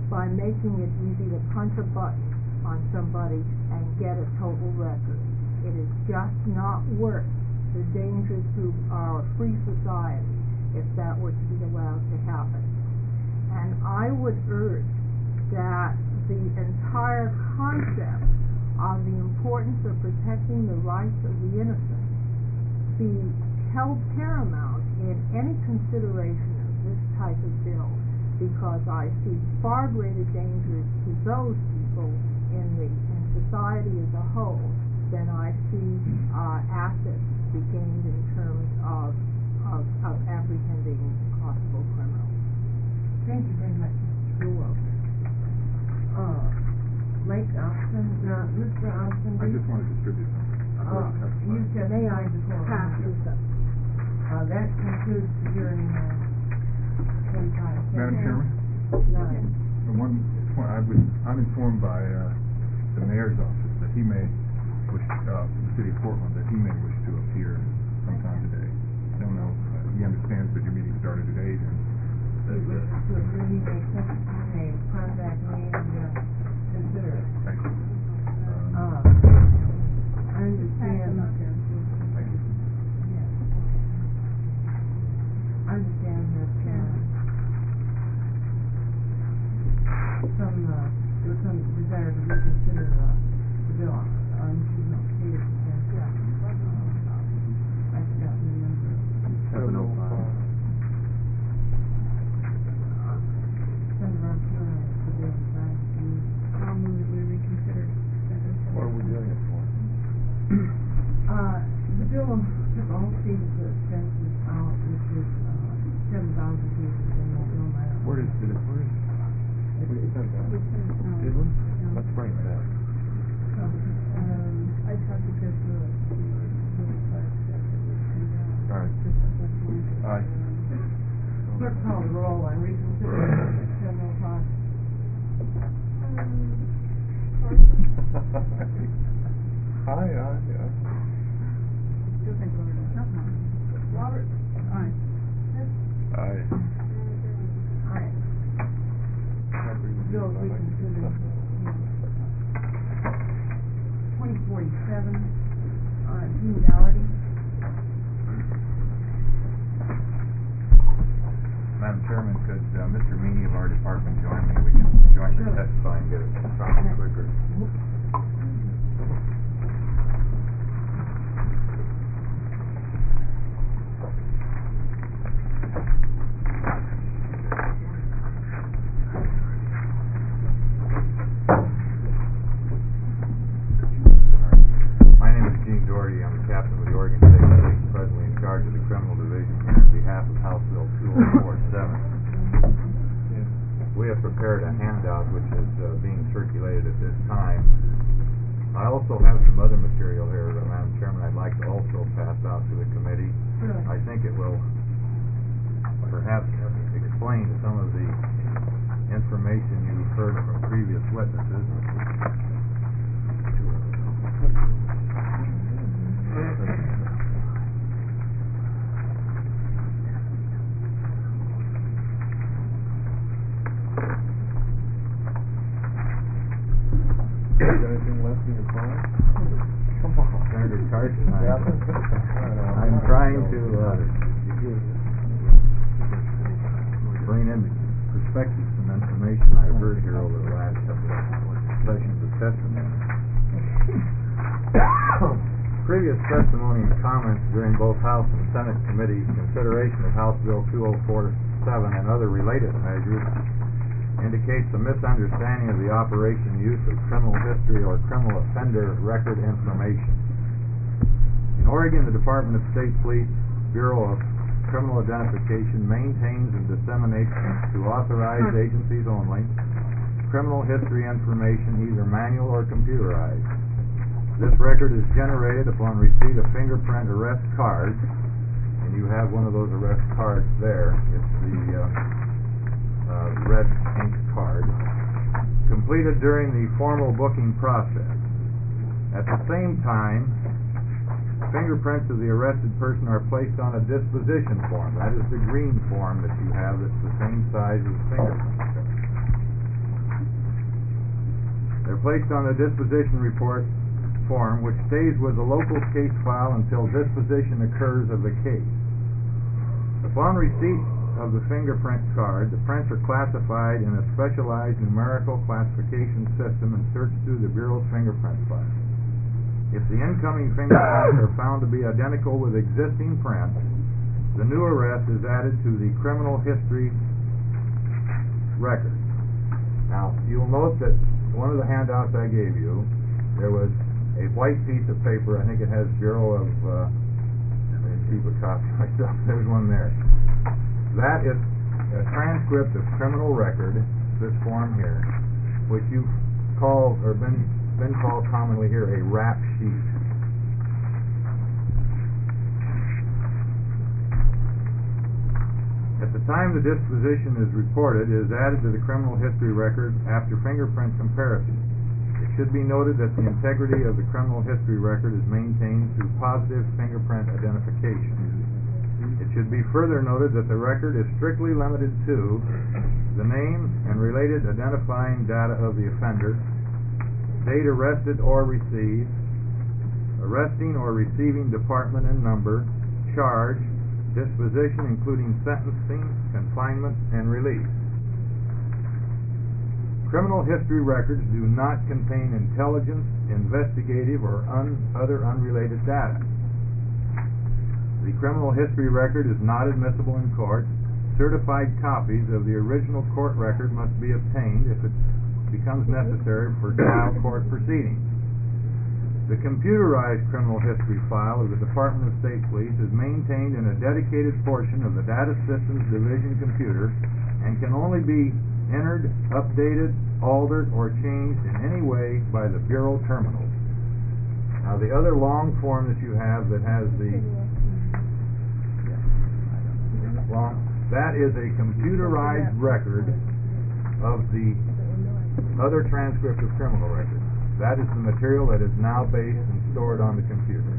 by making it easy to punch a button on somebody and get a total record. It is just not worth the danger to our free society if that were to be allowed to happen. And I would urge that the entire concept of the importance of protecting the rights of the innocent be held paramount in any consideration of this type of bill, because I see far greater dangers to those people in the in society as a whole than I see uh, assets to be gained in terms of, of, of apprehending possible criminals. Thank you very much. You're welcome. Uh, Lake Austin, now, Mister Austin, I just want to distribute something. uh, you just May I signed the form. pass this up? Uh, that concludes the hearing, uh, forty-five. Madam Chairman? Nine. The one, point I was, I'm informed by, uh, the mayor's office that he may wish, uh, the city of Portland, that he may wish to appear sometime today. I don't know, uh, he understands that your meeting started at eight and that, You wish uh, to agree, you may, con- you may contact me and, uh, consider it. thank you. Um, Uh, I understand. Thank you. I understand that, uh, some, uh, there was some desire to reconsider, uh, the bill, um, she's not stated, uh, I forgot the number. Seven oh five. Senator Arcuna, the bill is nine to you. I'll move that we reconsider. What are we doing it for? Uh, the bill took all state expenses out, which is, uh, seven thousand cases in no, no matter. Where is, did it, where is, where is that at? Did we? Let's bring it back. Um, I talked to Judge Lewis. All right. Aye. clerk call the roll on reconsideration of criminal costs. Aye, aye, aye. Robert? Aye. Aye. Aye. Bill reconsidered. Twenty forty-seven, uh, Gene Dougherty. Madam Chairman, could uh, Mister Meany of our department join me? We can jointly Sure. testify and get it accomplished quicker. My name is Gene Doherty. I'm the captain of the Oregon State Police, presently in charge of the criminal division here on behalf of House Bill two oh four seven. We have prepared a handout which is uh, being circulated at this time. I also have some other material here, uh, Madam Chairman, I'd like to also pass out to the committee. Sure. I think it will perhaps explain some of the information you've heard from previous witnesses. You got anything left in your file? Come on, Senator Carson, I- I'm trying to, uh, bring in perspective some information I've heard here over the last couple of sessions of testimony. Previous testimony and comments during both House and Senate committees' consideration of House Bill two oh four seven and other related measures indicates a misunderstanding of the operation and use of criminal history or criminal offender record information. In Oregon, the Department of State Police Bureau of Criminal Identification maintains and disseminates to authorized agencies only criminal history information, either manual or computerized. This record is generated upon receipt of fingerprint arrest cards, and you have one of those arrest cards there. It's the uh, uh, red ink card, completed during the formal booking process. At the same time, fingerprints of the arrested person are placed on a disposition form. That is the green form that you have that's the same size as fingerprints. They're placed on the disposition report form, which stays with the local case file until disposition occurs of the case. Upon receipt of the fingerprint card, the prints are classified in a specialized numerical classification system and searched through the Bureau's fingerprint file. If the incoming fingerprints are found to be identical with existing prints, the new arrest is added to the criminal history record. Now, you'll note that one of the handouts I gave you, there was a white piece of paper. I think it has Bureau of, uh, let me keep a copy myself. There's one there. That is a transcript of criminal record, this form here, which you call, or been, been called commonly here, a rap sheet. At the time the disposition is reported, it is added to the criminal history record after fingerprint comparison. It should be noted that the integrity of the criminal history record is maintained through positive fingerprint identification. It should be further noted that the record is strictly limited to the name and related identifying data of the offender, date arrested or received, arresting or receiving department and number, charge, disposition including sentencing, confinement, and release. Criminal history records do not contain intelligence, investigative, or un other unrelated data. The criminal history record is not admissible in court. Certified copies of the original court record must be obtained if it becomes necessary for trial court proceedings. The computerized criminal history file of the Department of State Police is maintained in a dedicated portion of the Data Systems Division computer and can only be entered, updated, altered, or changed in any way by the Bureau terminals. Now, the other long form that you have that has the long, that is a computerized record of the other transcript of criminal records. That is the material that is now based and stored on the computer.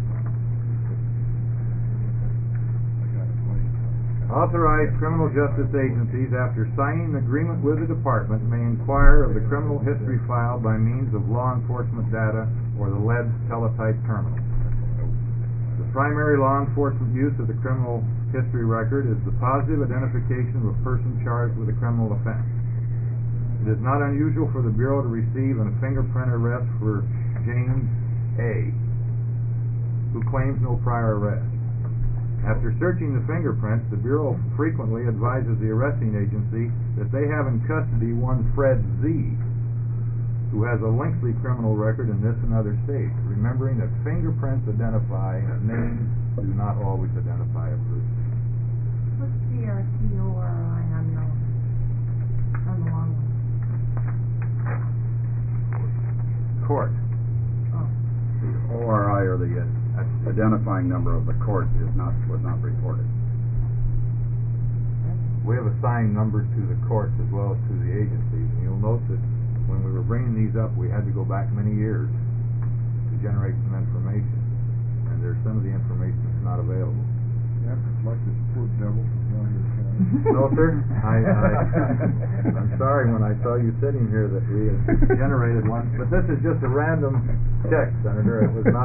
Authorized criminal justice agencies, after signing an agreement with the department, may inquire of the criminal history file by means of law enforcement data or the L E D teletype terminal. The primary law enforcement use of the criminal history record is the positive identification of a person charged with a criminal offense. It is not unusual for the Bureau to receive a fingerprint arrest for James A., who claims no prior arrest. After searching the fingerprints, the Bureau frequently advises the arresting agency that they have in custody one Fred Z., who has a lengthy criminal record in this and other states, remembering that fingerprints identify names, do not always identify a person. What's C R T O R I on the, on the long one? Court. Oh. The O R I, or the uh, identifying number of the court, is not was not reported. We have assigned numbers to the courts as well as to the agencies, and you'll note that when we were bringing these up, we had to go back many years to generate some information, and there's some of the information that's not available. Yeah, like this poor devil from down here. No, sir. I, I, I'm sorry when I saw you sitting here that we had generated one, but this is just a random check, Senator. It was not.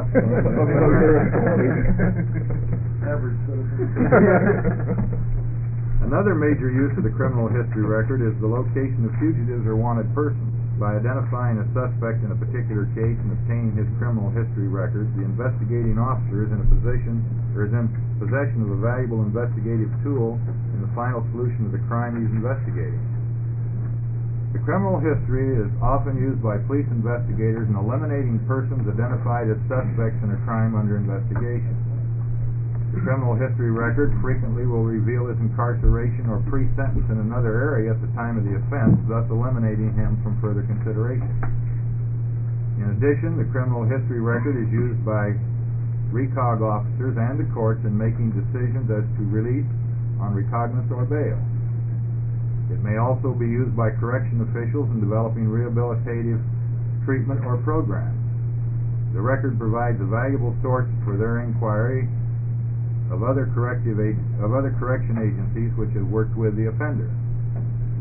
Average citizen. Another major use of the criminal history record is the location of fugitives or wanted persons. By identifying a suspect in a particular case and obtaining his criminal history records, the investigating officer is in a position or is in possession of a valuable investigative tool in the final solution of the crime he's investigating. The criminal history is often used by police investigators in eliminating persons identified as suspects in a crime under investigation. The criminal history record frequently will reveal his incarceration or pre-sentence in another area at the time of the offense, thus eliminating him from further consideration. In addition, the criminal history record is used by recog officers and the courts in making decisions as to release on recognizance or bail. It may also be used by correction officials in developing rehabilitative treatment or programs. The record provides a valuable source for their inquiry of other corrective ag of other correction agencies which have worked with the offender.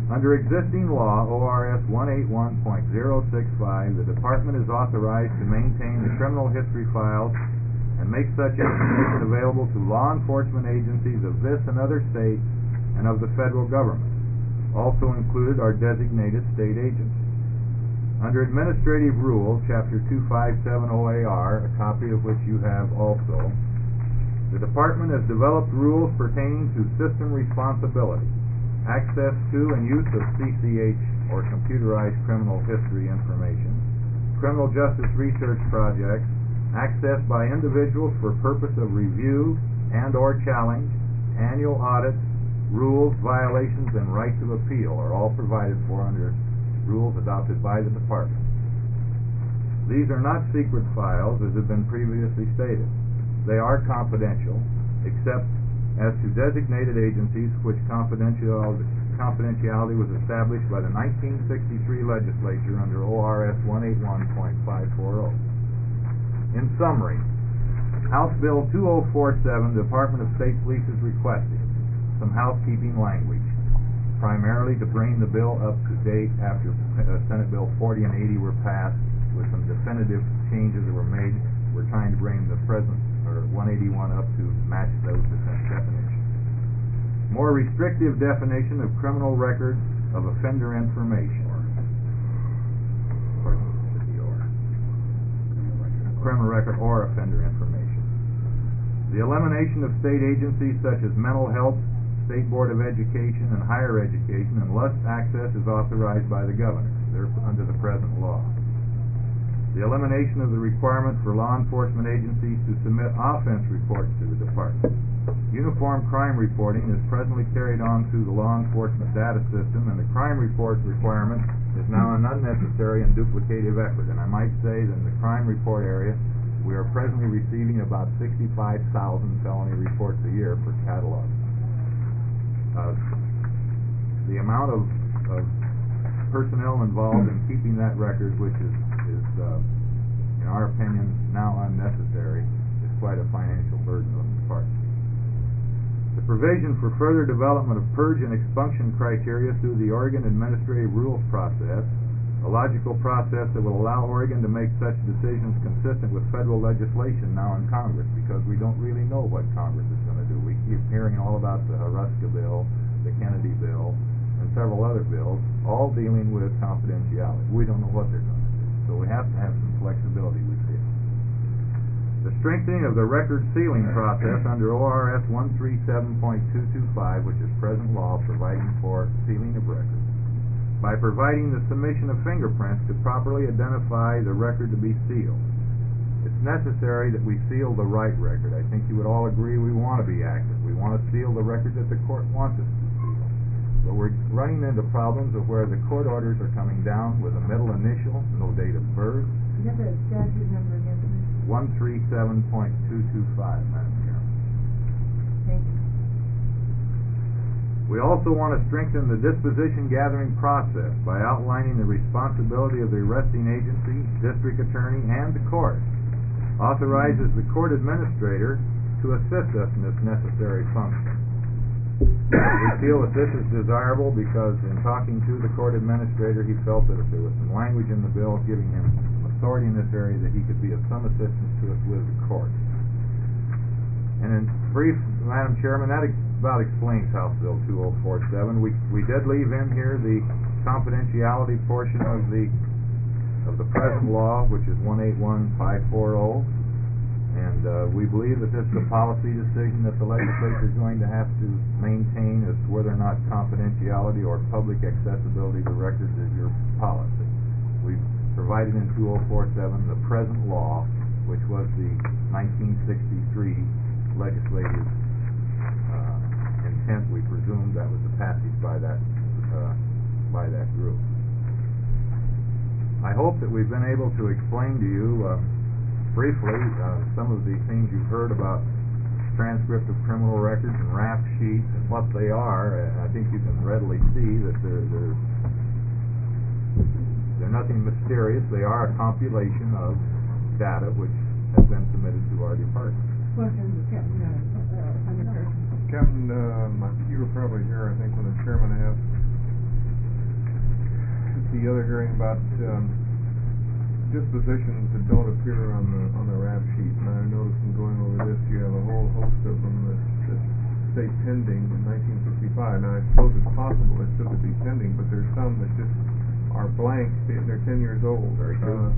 Under existing law, O R S one eighty-one point zero six five, the department is authorized to maintain the criminal history files and make such information available to law enforcement agencies of this and other states and of the federal government. Also included are designated state agencies. Under Administrative Rules, Chapter two fifty-seven O A R, a copy of which you have also, the department has developed rules pertaining to system responsibility, access to and use of C C H, or computerized criminal history information, criminal justice research projects, access by individuals for purpose of review and or challenge, annual audits, rules, violations, and rights of appeal are all provided for under rules adopted by the department. These are not secret files, as have been previously stated. They are confidential, except as to designated agencies which confidentiality, confidentiality was established by the nineteen sixty-three legislature under O R S one eighty-one point five forty. In summary, House Bill two oh four seven, the Department of State Police is requesting some housekeeping language, primarily to bring the bill up to date after uh, Senate Bill forty and eighty were passed, with some definitive changes that were made. We're trying to bring the present, or one eighty-one, up to match those definitions. More restrictive definition of criminal record of offender information. Criminal record or offender information. The elimination of state agencies such as mental health, State Board of Education, and higher education, unless access is authorized by the governor. They're under the present law. The elimination of the requirement for law enforcement agencies to submit offense reports to the department. Uniform crime reporting is presently carried on through the law enforcement data system, and the crime report requirement is now an unnecessary and duplicative effort. And I might say that in the crime report area, we are presently receiving about sixty-five thousand felony reports a year for catalog. Uh, the amount of, of personnel involved in keeping that record, which is, is uh, in our opinion, now unnecessary, is quite a financial burden on the department. The provision for further development of purge and expunction criteria through the Oregon Administrative Rules process, a logical process that will allow Oregon to make such decisions consistent with federal legislation now in Congress, because we don't really know what Congress is going to do. We keep hearing all about the Haruska bill, the Kennedy bill, and several other bills, all dealing with confidentiality. We don't know what they're going to do, so we have to have some flexibility, we feel. The strengthening of the record sealing process under O R S one thirty-seven point two two five, which is present law providing for sealing of records, by providing the submission of fingerprints to properly identify the record to be sealed. It's necessary that we seal the right record. I think you would all agree we want to be accurate. We want to seal the record that the court wants us to seal. But we're running into problems of where the court orders are coming down with a middle initial, no date of birth. You have the statute number again, please? one thirty-seven point two two five, Madam Chairman. Thank you. We also want to strengthen the disposition gathering process by outlining the responsibility of the arresting agency, district attorney, and the court. Authorizes the court administrator to assist us in this necessary function. We feel that this is desirable because in talking to the court administrator, he felt that if there was some language in the bill giving him some authority in this area, that he could be of some assistance to us with the court. And in brief, Madam Chairman, that about explains House Bill two oh four seven. We we did leave in here the confidentiality portion of the of the present law, which is one eighty-one point five forty, and uh, we believe that this is a policy decision that the legislature is going to have to maintain as to whether or not confidentiality or public accessibility to records is your policy. We've provided in two oh four seven the present law, which was the nineteen sixty-three legislative uh, intent. We presume that was the passage by that uh, by that group. I hope that we've been able to explain to you uh, briefly uh, some of the things you've heard about transcript of criminal records and rap sheets and what they are. And I think you can readily see that they're, they're, they're nothing mysterious. They are a compilation of data which has been submitted to our department. Question, Captain, uh, uh, Senator. Captain, um, you were probably here, I think, when the chairman asked at the other hearing about, um, dispositions that don't appear on the, on the rap sheet, and I noticed in going over this, you have a whole host of them that, that say pending in nineteen sixty-five. Now, I suppose it's possible they still could be pending, but there's some that just are blank, and they're ten years old. Very true. Uh,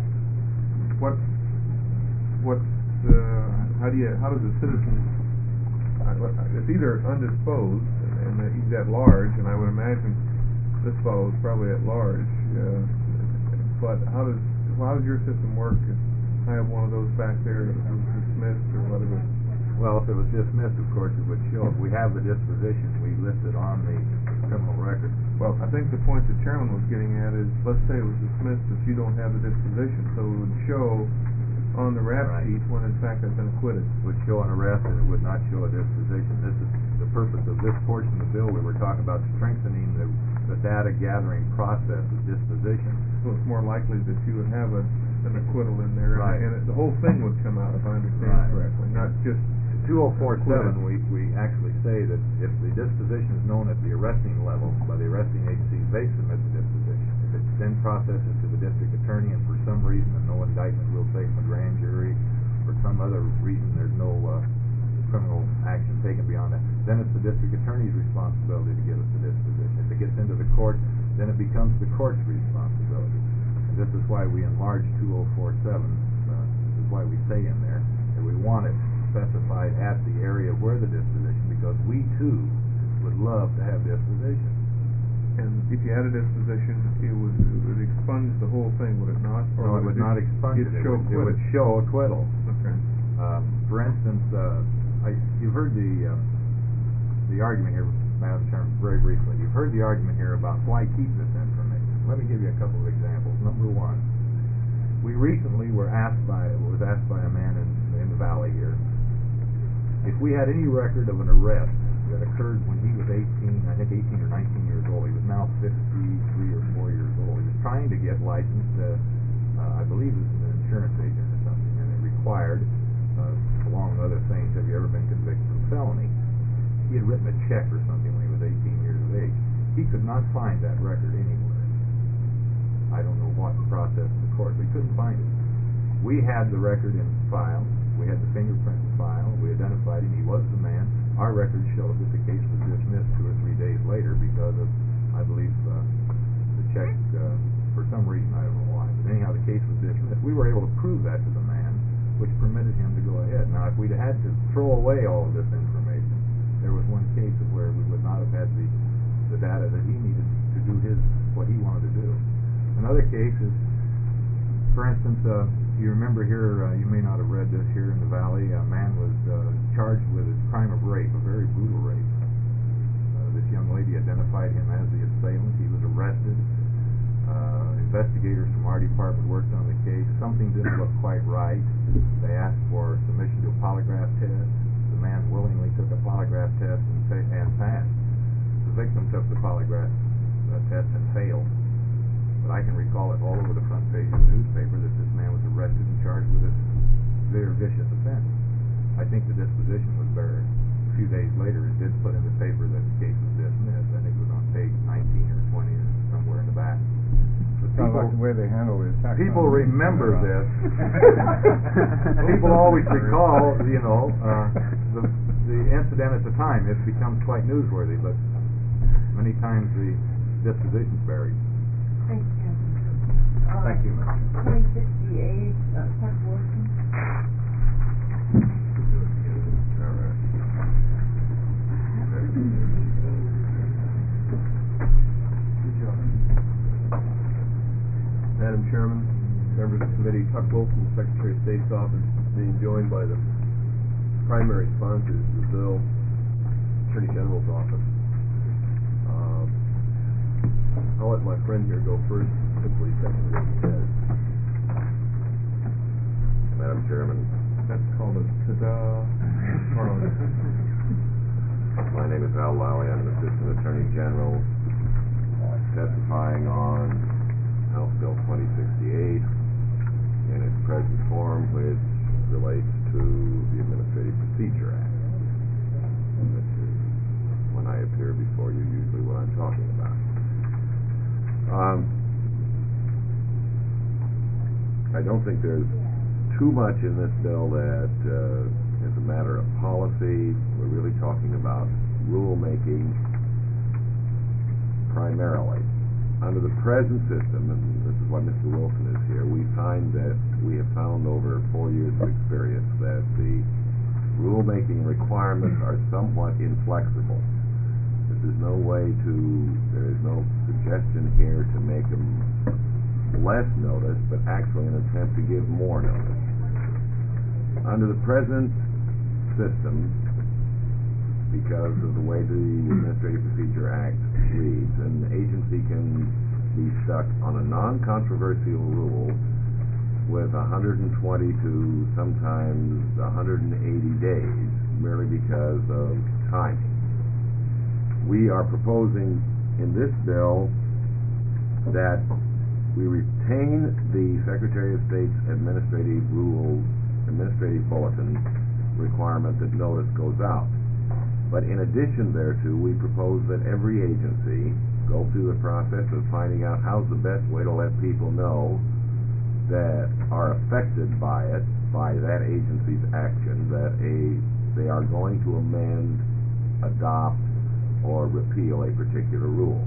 what, what's, uh, how do you, how does a citizen, uh, what- it's either undisposed, and that he's at large, and I would imagine this fellow is probably at large, uh, but how does, how does your system work? If I have one of those back there that was dismissed or whatever. Well, if it was dismissed, of course, it would show. If we have the disposition, we list it on the criminal record. Well, I think the point the chairman was getting at is, let's say it was dismissed, but you don't have the disposition, so it would show on the rap Right. sheet when in fact I've been acquitted. Would show an arrest, and it would not show a disposition. This is the purpose of this portion of the bill. We were talking about strengthening the, the data gathering process of disposition. So it's more likely that you would have a, an acquittal in there, Right. and, and it, the whole thing would come out, if I understand Right. correctly, not just two oh four seven, we, we actually say that if the disposition is known at the arresting level by the arresting agency, they submit the disposition. If it's then processes to the district attorney, and for some reason, and no indictment will say from a grand jury, for some other reason, there's no uh, criminal action taken beyond that, then it's the district attorney's responsibility to give us the disposition. If it gets into the court, then it becomes the court's responsibility. And this is why we enlarge two oh four seven. Uh, this is why we say in there that we want it specified at the area where the disposition, because we too would love to have disposition. And if you had a disposition, it would, it would expunge the whole thing, would it not? Or No, it would not expunge it. It'd It show would, it would acquittal. show acquittal. Okay. Um, for instance, uh, I, you've heard the uh, the argument here, Madam Chairman, very briefly. You've heard the argument here about why keep this information. Let me give you a couple of examples. Number one, we recently were asked by was asked by a man in in the valley here if we had any record of an arrest that occurred when he was eighteen, I think eighteen or nineteen years old. He was now fifty-three or four years old. He was trying to get licensed, uh, uh, I believe he was an insurance agent or something, and it required, uh, along with other things, have you ever been convicted of felony? He had written a check or something when he was eighteen years of age. He could not find that record anywhere. I don't know what the process of the court, but he couldn't find it. We had the record in file. We had the fingerprint file. We identified him. He was the man. Our record shows that the case was dismissed two or three days later because of, I believe, uh, the check, uh, for some reason, I don't know why. But anyhow, the case was dismissed. We were able to prove that to the man, which permitted him to go ahead. Now, if we'd had to throw away all of this information, there was one case of where we would not have had the, the data that he needed to do his, what he wanted to do. Another case is, for instance, uh, you remember here, uh, you may not have read this here in the valley, a man was uh, charged with a crime of rape, a very brutal rape. Uh, this young lady identified him as the assailant. He was arrested. Uh, investigators from our department worked on the case. Something didn't look quite right. They asked for submission to a polygraph test. The man willingly took a polygraph test and, fa- and passed. The victim took the polygraph uh, test and failed. But I can recall it all over the front page of the newspaper that this man was arrested and charged with this very vicious offense. I think the disposition was buried. A few days later, it did put in the paper that the case was dismissed. I think it was on page nineteen or twenty or somewhere in the back. But Sounds people, like the way they handle the attack. people on- remember on- this. People always recall, you know, uh, the, the incident at the time. It becomes quite newsworthy, but many times the disposition's buried. Thank you, Kevin. Uh, Thank you, ma'am. Twenty sixty-eight, uh, Chuck Wilson. All right. Madam Chairman, members of the committee, Chuck Wilson, Secretary of State's office, being joined by the primary sponsors of the bill, Attorney General's office. Uh, I'll let my friend here go first, simply second what he says. Madam Chairman, That's called a ta-da. Parliament. my name is Al Lally. I'm an Assistant Attorney General testifying on House Bill twenty sixty-eight in its present form, which relates to the Administrative Procedure Act. This is, when I appear before you, usually what I'm talking about. Um, I don't think there's too much in this bill that uh, is a matter of policy. We're really talking about rulemaking primarily. Under the present system, and this is why Mister Wilson is here, we find that we have found over four years of experience that the rulemaking requirements are somewhat inflexible. There's no way to, there is no suggestion here to make them less notice, but actually an attempt to give more notice. Under the present system, because of the way the Administrative Procedure Act reads, an agency can be stuck on a non-controversial rule with one hundred twenty to sometimes one hundred eighty days merely because of timing. We are proposing in this bill that we retain the Secretary of State's administrative rules, administrative bulletin requirement that notice goes out. But in addition thereto, we propose that every agency go through the process of finding out how's the best way to let people know that are affected by it, by that agency's action, that a they are going to amend, adopt, or repeal a particular rule.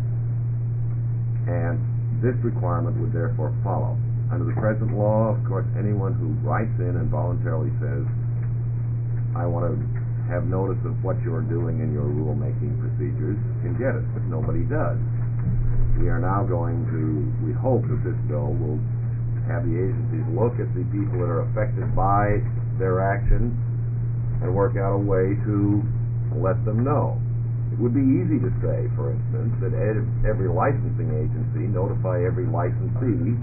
And this requirement would therefore follow. Under the present law, of course, anyone who writes in and voluntarily says, I want to have notice of what you're doing in your rulemaking procedures, can get it, but nobody does. We are now going to, we hope that this bill will have the agencies look at the people that are affected by their action and work out a way to let them know. It would be easy to say, for instance, that every licensing agency notify every licensee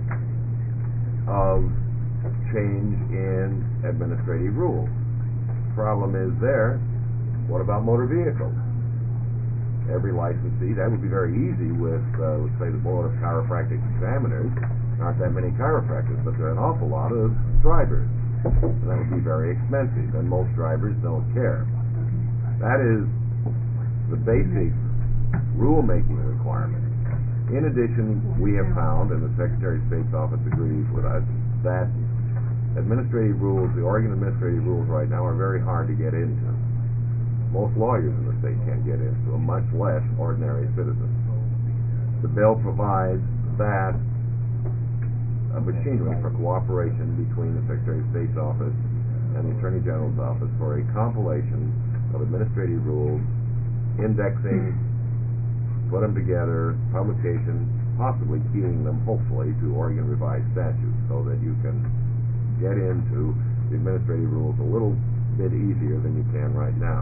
of change in administrative rules. Problem is there, what about motor vehicles? Every licensee, that would be very easy with, uh, let's say, the Board of Chiropractic Examiners. There aren't that many chiropractors, but there are an awful lot of drivers. And that would be very expensive, and most drivers don't care. That is the basic rulemaking requirement. In addition, we have found, and the Secretary of State's office agrees with us, that administrative rules, the Oregon administrative rules right now are very hard to get into. Most lawyers in the state can't get into them, much less ordinary citizens. The bill provides that a machinery for cooperation between the Secretary of State's office and the Attorney General's office for a compilation of administrative rules, indexing, put them together, publication, possibly keying them, hopefully, to Oregon revised statutes so that you can get into the administrative rules a little bit easier than you can right now.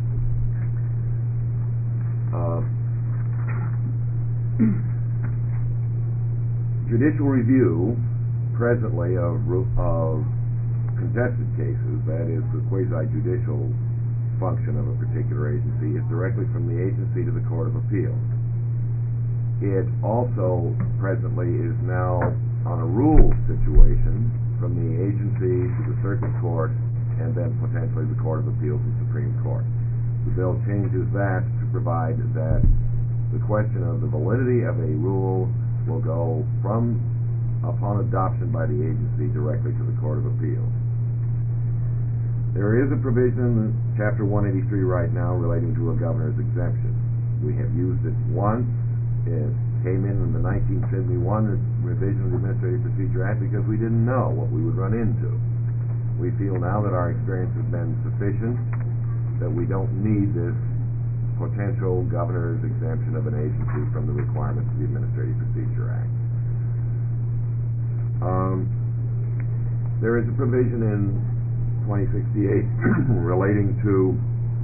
Uh, judicial review presently of, of contested cases, that is the quasi-judicial function of a particular agency, is directly from the agency to the Court of Appeals. It also presently is now on a rule situation from the agency to the circuit court and then potentially the Court of Appeals and Supreme Court. The bill changes that to provide that the question of the validity of a rule will go from upon adoption by the agency directly to the Court of Appeals. There is a provision in Chapter one eighty-three right now relating to a governor's exemption. We have used it once. It came in in the nineteen seventy-one revision of the Administrative Procedure Act because we didn't know what we would run into. We feel now that our experience has been sufficient, that we don't need this potential governor's exemption of an agency from the requirements of the Administrative Procedure Act. Um, there is a provision in twenty sixty-eight relating to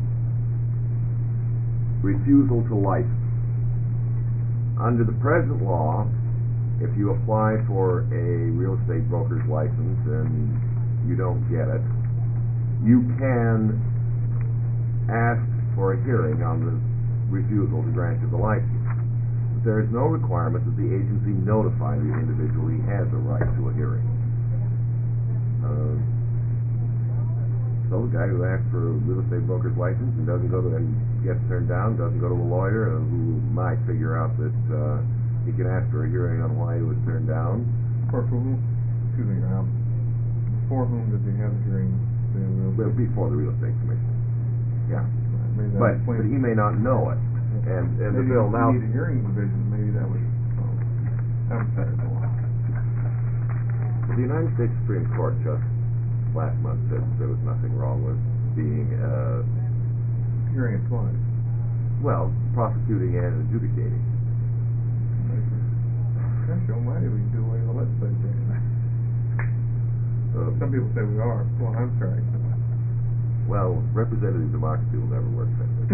refusal to license. Under the present law, if you apply for a real estate broker's license and you don't get it, you can ask for a hearing on the refusal to grant you the license. But there is no requirement that the agency notify the individual he has a right to a hearing. Uh, so the guy who asks for a real estate broker's license and doesn't go to and gets turned down, doesn't go to a lawyer uh, who might figure out that uh, he can ask for a hearing on why he was turned down. For whom, excuse me, um, for whom did they have a hearing? The real Well, estate- before the real estate commission. Yeah. Maybe that But, explains- but he may not know it, and, and the Maybe bill if now. we need a hearing provision, maybe that would, um, that would set it along. The United States Supreme Court just last month said there was nothing wrong with being, uh, Hearing it twice. well, prosecuting and adjudicating. Gosh almighty, we can do away with the legislature. Uh, Some people say we are. Well, I'm sorry. Well, representative democracy will never work that way.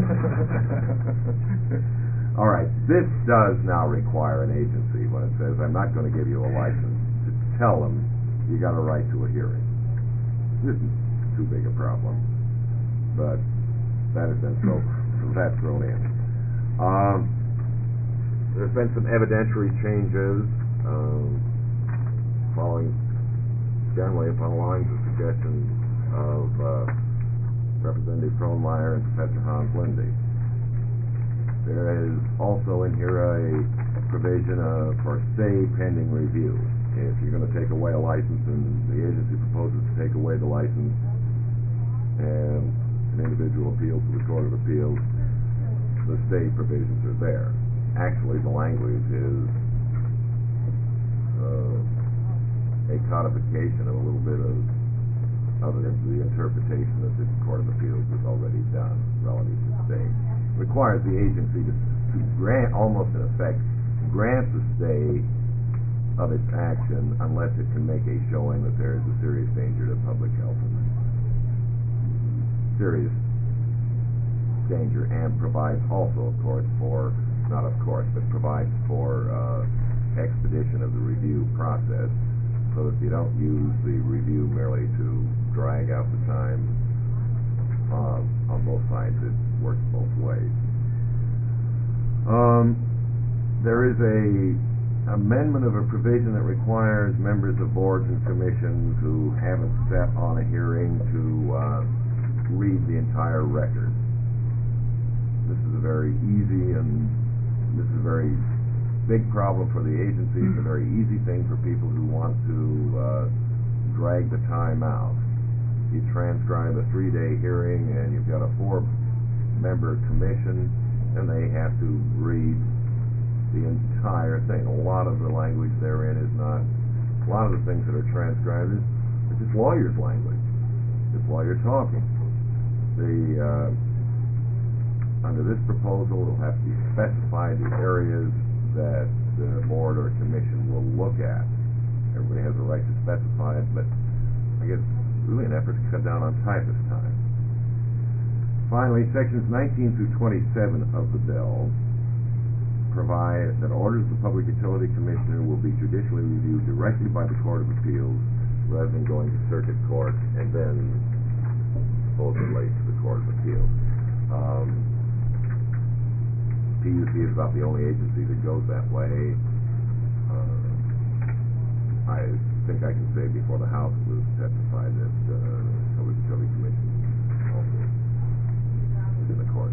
All right, this does now require an agency when it says, I'm not going to give you a license, to tell them you got a right to a hearing. This isn't too big a problem, but that has been so, so that's thrown in. Um, there's been some evidentiary changes, um, following generally upon the lines of suggestions of uh, Representative Frohnmeyer and Professor Hans Lindy. There is also in here a provision uh, for stay pending review. If you're going to take away a license and the agency proposes to take away the license and an individual appeals to the Court of Appeals, the stay provisions are there. Actually, the language is uh, a codification of a little bit of other than the interpretation that the Court of Appeals has already done relative to stay. Requires the agency to, to grant, almost in effect, grant the stay of its action unless it can make a showing that there is a serious danger to public health and serious danger, and provides also, of course, for, not of course, but provides for uh, expedition of the review process, so that you don't use the review merely to drag out the time uh, on both sides. It works both ways. Um, there is a amendment of a provision that requires members of boards and commissions who haven't sat on a hearing to uh, read the entire record. This is a very easy and this is a very big problem for the agency. It's a very easy thing for people who want to uh, drag the time out. You transcribe a three-day hearing and you've got a four-member commission and they have to read the entire thing. A lot of the language therein is not, a lot of the things that are transcribed is it's just lawyers' language. It's lawyer talking. The, uh, under this proposal, it'll have to be specified the areas that the board or commission will look at. Everybody has a right to specify it, but I guess really an effort to cut down on typist time. Finally, sections nineteen through twenty-seven of the bill provide that orders of the Public Utility Commissioner will be judicially reviewed directly by the Court of Appeals rather than going to circuit court and then supposedly to the Court of Appeals. Um, P U C is about the only agency that goes that way. Uh, I think I can say before the House was testified that uh, the Public Utility Commission also is in the court.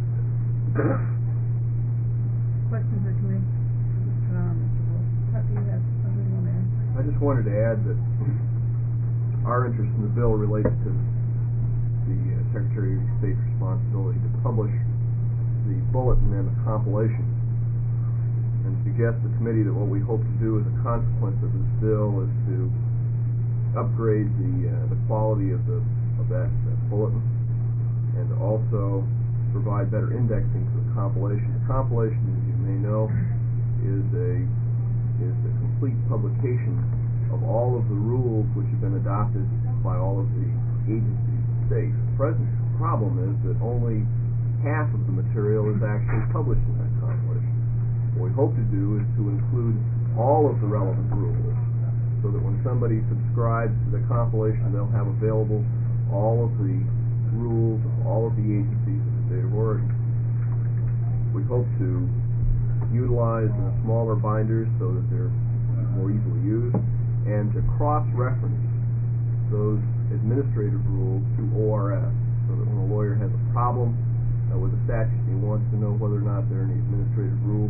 Questions or comments? Um, Chuck, do you have something you want to add? I just wanted to add that our interest in the bill relates to the uh, Secretary of State's responsibility to publish the bulletin and the compilation, and suggest to the committee that what we hope to do as a consequence of this bill is to upgrade the uh, the quality of the of that, that bulletin, and to also provide better indexing to the compilation. The compilation, as you may know, is a is a complete publication of all of the rules which have been adopted by all of the agencies of the state. The present problem is that only half of the material is actually published in that compilation. What we hope to do is to include all of the relevant rules, so that when somebody subscribes to the compilation, they'll have available all of the rules of all of the agencies in the state of Oregon. We hope to utilize uh, smaller binders so that they're more easily used, and to cross-reference those administrative rules to O R S, so that when a lawyer has a problem uh, with a statute and he wants to know whether or not there are any administrative rules which have been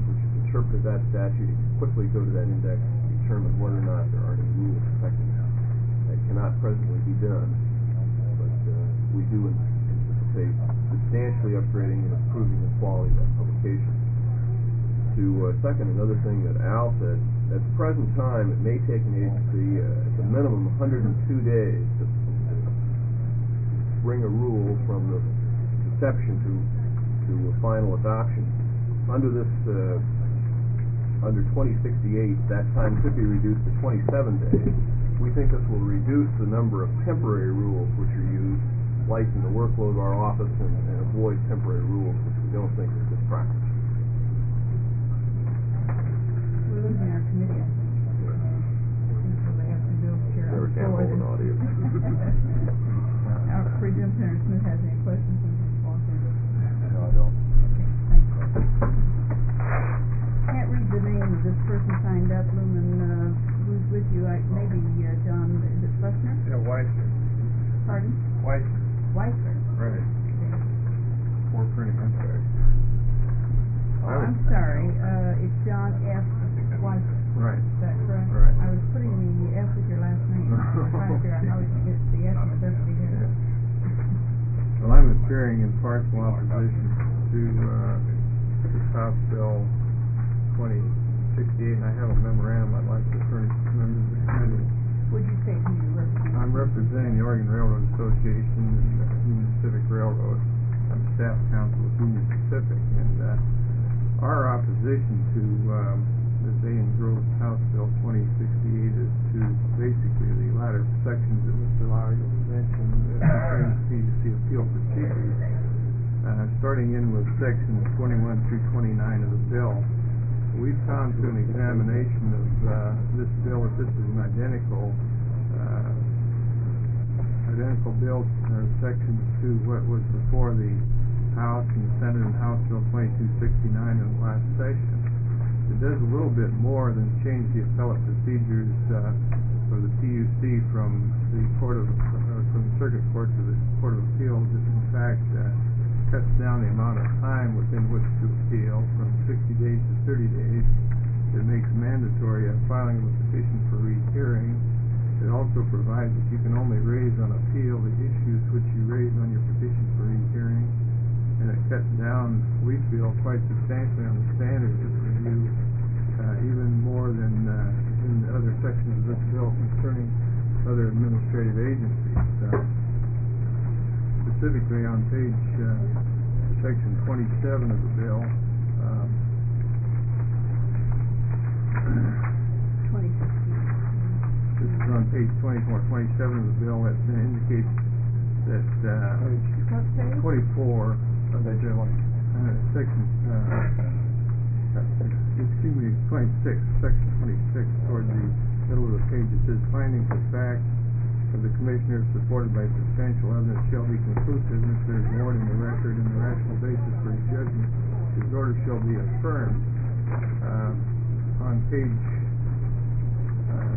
interpreted that statute, you can quickly go to that index and determine whether or not there are any rules affecting that. That cannot presently be done, but uh, we do anticipate substantially upgrading and improving the quality of that publication. To uh, second another thing that Al said, at the present time, it may take an agency uh, at the minimum one hundred two days to bring a rule from the conception to to a final adoption. Under this, uh, under twenty sixty-eight, that time could be reduced to twenty-seven days. We think this will reduce the number of temporary rules which are used, lighten the workload of our office, and, and avoid temporary rules which we don't think are good practice. We're losing our committee, I think. So they have to do chair. Never can hold an audience. Our Regional Senator Smith has any questions when he walks in? No, I don't. Okay, thanks. Can't read the name of this person signed up, Lumen, uh, who's with you, I, maybe, uh, John, is it Fussner? Yeah, Weiser. Pardon? Weiser. Weiser. Right. Okay. For printing, I'm sorry. Oh, I'm sorry, uh, it's John F. Weiser. Right. Is that correct? Right. I was putting the F with your last name. I'm trying to figure out how we can get the F in the best we can. Well, I'm appearing in partial opposition to, uh, this House Bill twenty sixty-eight, and I have a memorandum I'd like to furnish to members of the committee. Would you say who you represent? I'm representing the Oregon Railroad Association and the Union Pacific Railroad. I'm staff counsel with Union Pacific, and, uh, our opposition to, um, this A and Grove House Bill twenty sixty-eight is to basically the latter sections that Mister Lowry mentioned, uh, concerning P U C appeal procedures, uh, starting in with sections twenty-one through twenty-nine of the bill. We found through an examination of, uh, this bill that this is an identical, uh, identical bill, or sections to what was before the House and the Senate and House Bill twenty-two sixty-nine in the last session. It does a little bit more than change the appellate procedures, uh, for the P U C from the Court of, uh, from the Circuit Court to the Court of Appeals. It in fact, uh, cuts down the amount of time within which to appeal from sixty days to thirty days. It makes mandatory a filing of a petition for rehearing. It also provides that you can only raise on appeal the issues which you raise on your petition for rehearing. And it cuts down, we feel, quite substantially on the standards of review, uh, even more than, uh, in the other sections of this bill concerning other administrative agencies. Uh, specifically on page, uh, section twenty-seven of the bill, um, Twenty sixteen. this is on page twenty-four, twenty-seven of the bill, that indicates that, uh, What page? twenty-four of the bill, uh, section, uh, excuse me, twenty-six, section twenty-six, toward the middle of the page, it says findings of fact of the commissioners supported by substantial evidence shall be conclusive if there is more in the record and the rational basis for his judgment, his order shall be affirmed. Uh, on page, uh,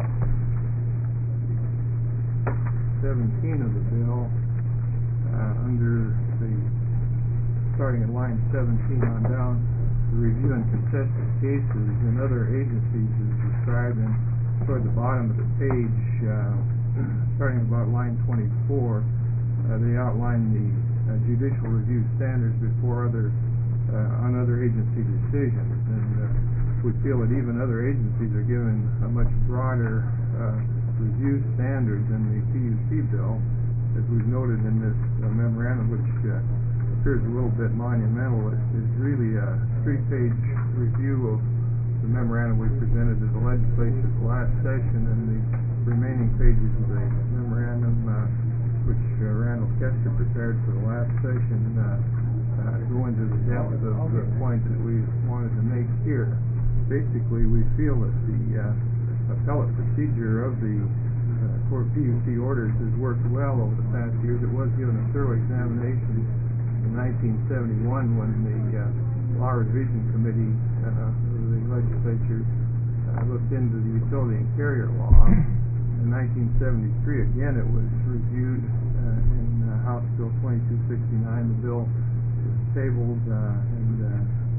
seventeen of the bill, uh, under the, starting at line seventeen on down, the review and contested cases and other agencies is described, and toward the bottom of the page, uh, starting about line twenty-four, uh, they outline the uh, judicial review standards before other, uh, on other agency decisions, and uh, we feel that even other agencies are given a much broader uh, review standard than the P U C bill, as we've noted in this uh, memorandum, which uh, appears a little bit monumental. It is really a three-page review of the memorandum we presented to the legislature at the last session, and the remaining pages of the memorandum, uh, which uh, Randall Kester prepared for the last session, uh, uh, go into the depth of the points that we wanted to make here. Basically, we feel that the uh, appellate procedure of the uh, court P U C orders has worked well over the past years. It was given a thorough examination in nineteen seventy-one when the uh, Law Revision Committee uh, of the legislature uh, looked into the utility and carrier law. In nineteen seventy-three, again, it was reviewed uh, in uh, House Bill twenty-two sixty-nine. The bill was tabled uh, and uh,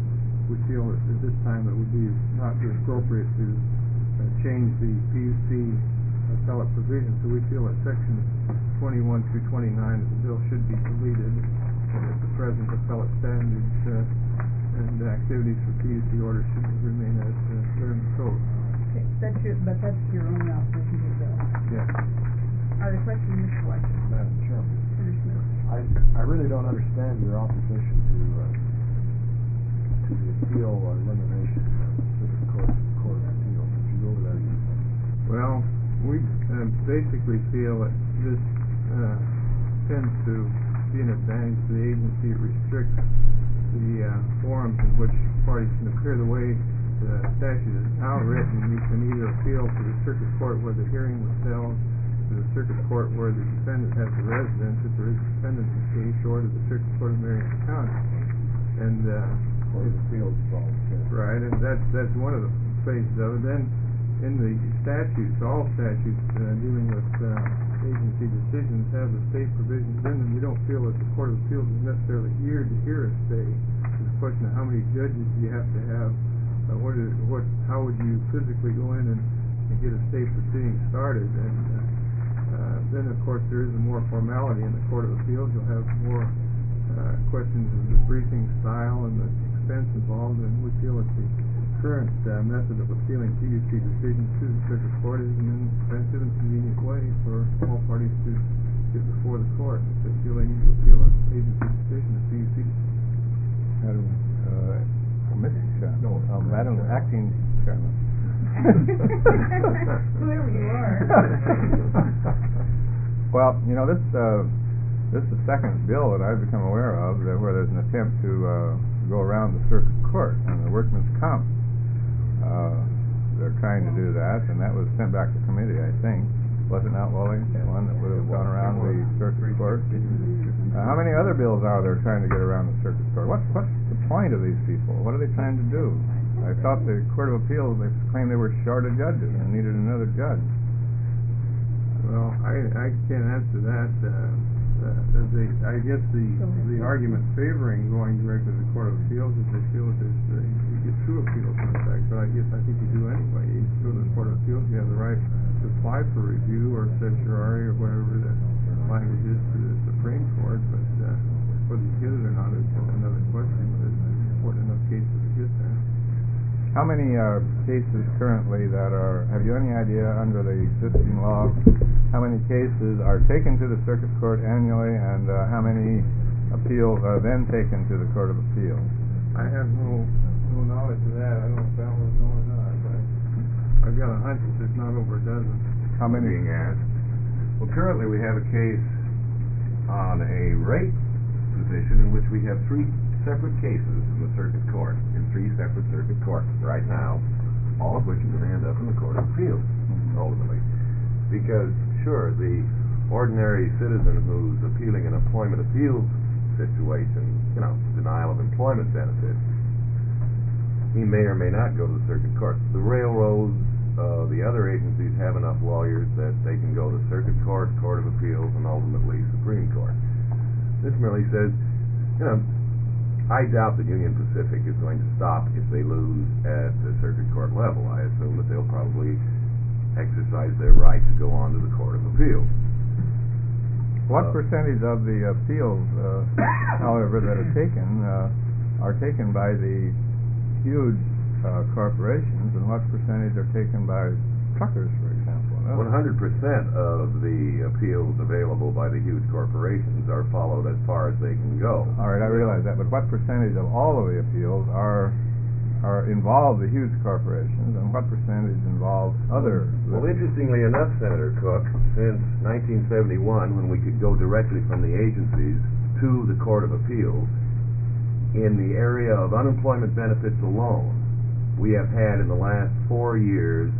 we feel that at this time it would be not be appropriate to uh, change the P U C appellate provision, so we feel that sections twenty-one through twenty-nine of the bill should be deleted, and that the present appellate standards uh, and activities for P U C orders should remain as uh, they're in the code. Okay, that's your, but that's your own opposition to the bill. Yeah. Are there questions, Mister White? Madam Chairman, Senator Smith? I, I really don't understand your opposition to, uh, to the appeal or elimination of the court, court of appeal. Could you go over that again? Well, we uh, basically feel that this uh, tends to be an advantage to the agency. It restricts the uh, forums in which parties can appear. The way the statute is now written, you can either appeal to the circuit court where the hearing was held, to the circuit court where the defendant has a residence, if there is a defendant in the case, or to the circuit court of Marion County. And uh, Court of Appeals involved, yes. right, and that's that's one of the phases of it. Then in the statutes, all statutes uh, dealing with uh, agency decisions have the state provisions in them. We don't feel that the Court of Appeals is necessarily geared to hear a stay. It's a question of how many judges do you have to have. Uh, what is, what? How would you physically go in and, and get a state proceeding started? And uh, uh, then, of course, there is more formality in the Court of Appeals. You'll have more uh, questions of the briefing style and the expense involved. And we feel that the current uh, method of appealing P U C decisions to the circuit court is an inexpensive and convenient way for all parties to get before the court if they feel they need to appeal an agency decision to P U C. Madam, uh, Mister Chairman, no, uh, Madam Acting Chairman. Whoever you are. Well, you know, this, uh, this is the second bill that I've become aware of that where there's an attempt to, uh, go around the circuit court and the workman's comp. Uh, they're trying to do that, and that was sent back to committee, I think. Was it not, Wally? The one that would have gone around the circuit court? Uh, how many other bills are there trying to get around the circuit court? What's, what's the point of these people? What are they trying to do? I thought the Court of Appeals, they claimed they were short of judges and needed another judge. Well, I, I can't answer that. Uh, uh, the, I guess the the argument favoring going directly to the Court of Appeals is they feel that there's, uh, you get two appeals in effect, but I guess I think you do anyway. You go to the Court of Appeals, you have the right to apply for review or certiorari or whatever the language is to the Supreme Court, but uh, whether you get it or not is another question. But it's an important enough case to get there. How many uh, cases currently that are, have you any idea under the existing law, how many cases are taken to the circuit court annually, and uh, how many appeals are then taken to the Court of Appeals? I have no no knowledge of that. I don't know if Al would know or not, but I've got a hunch that there's not over a dozen. How many? Being asked. Well, currently we have a case on a rate position in which we have three separate cases in the circuit court, in three separate circuit courts right now, all of which are going to end up in the Court of Appeals, ultimately. Because, sure, the ordinary citizen who's appealing an employment appeals situation, you know, denial of employment benefits, he may or may not go to the circuit court. The railroads, uh, the other agencies have enough lawyers that they can go to circuit court, Court of Appeals, and ultimately Supreme Court. This merely says, you know, I doubt that Union Pacific is going to stop if they lose at the circuit court level. I assume that they'll probably exercise their right to go on to the Court of Appeals. What Uh, percentage of the appeals, uh, however, that are taken, uh, are taken by the huge uh, corporations, and what percentage are taken by truckers, for example? one hundred percent of the appeals available by the huge corporations are followed as far as they can go. All right, I realize that, but what percentage of all of the appeals are are involve the huge corporations, and what percentage involve other? Well, interestingly enough, Senator Cook, since nineteen seventy-one, when we could go directly from the agencies to the Court of Appeals, in the area of unemployment benefits alone, we have had in the last four years,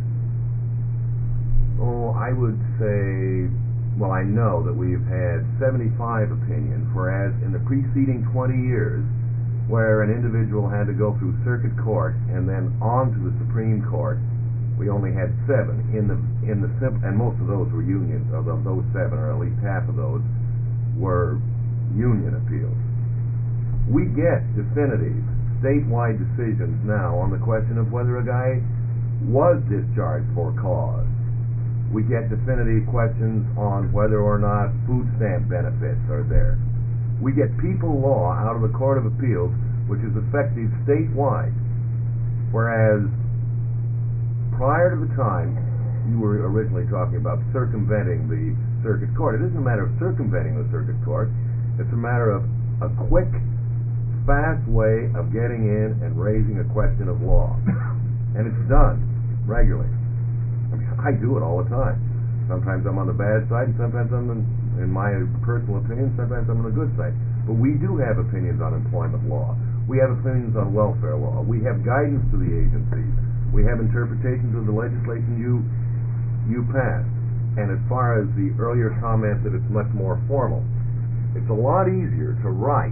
oh, I would say, well, I know that we've had seventy-five opinions, whereas in the preceding twenty years, where an individual had to go through circuit court and then on to the Supreme Court, we only had seven. In the in the simple, and most of those were unions. Of those seven, or at least half of those, were union appeals. We get definitive statewide decisions now on the question of whether a guy was discharged for cause. We get definitive questions on whether or not food stamp benefits are there. We get people law out of the Court of Appeals, which is effective statewide, whereas prior to the time you were originally talking about circumventing the circuit court, it isn't a matter of circumventing the circuit court, it's a matter of a quick, fast way of getting in and raising a question of law. And it's done regularly. I mean, I do it all the time. Sometimes I'm on the bad side, and sometimes I'm, in, in my personal opinion, sometimes I'm on the good side. But we do have opinions on employment law. We have opinions on welfare law. We have guidance to the agencies. We have interpretations of the legislation you you passed. And as far as the earlier comment that it's much more formal, it's a lot easier to write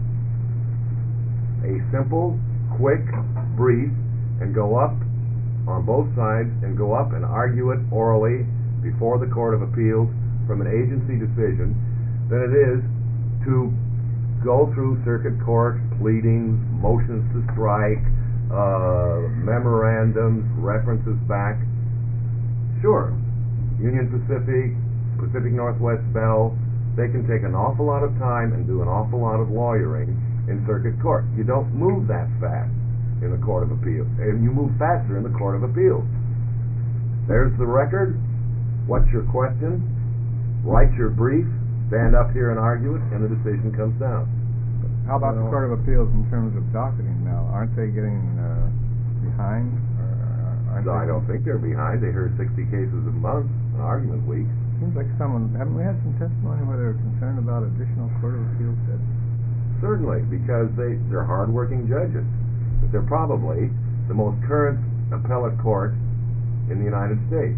a simple, quick brief and go up on both sides and go up and argue it orally before the Court of Appeals from an agency decision than it is to go through circuit court pleadings, motions to strike, uh, memorandums, references back. Sure, Union Pacific, Pacific Northwest Bell, they can take an awful lot of time and do an awful lot of lawyering in circuit court. You don't move that fast in the Court of Appeals, and you move faster in the Court of Appeals. There's the record. What's your question? Write your brief, stand up here and argue it, and the decision comes down. How about the Court of Appeals in terms of docketing now? Aren't they getting uh, behind? Or aren't I they don't think they're behind. They heard sixty cases a month, an argument week. Seems like someone, haven't we had some testimony where they were concerned about additional Court of Appeals judges? Certainly, because they, they're hard-working judges. But they're probably the most current appellate court in the United States.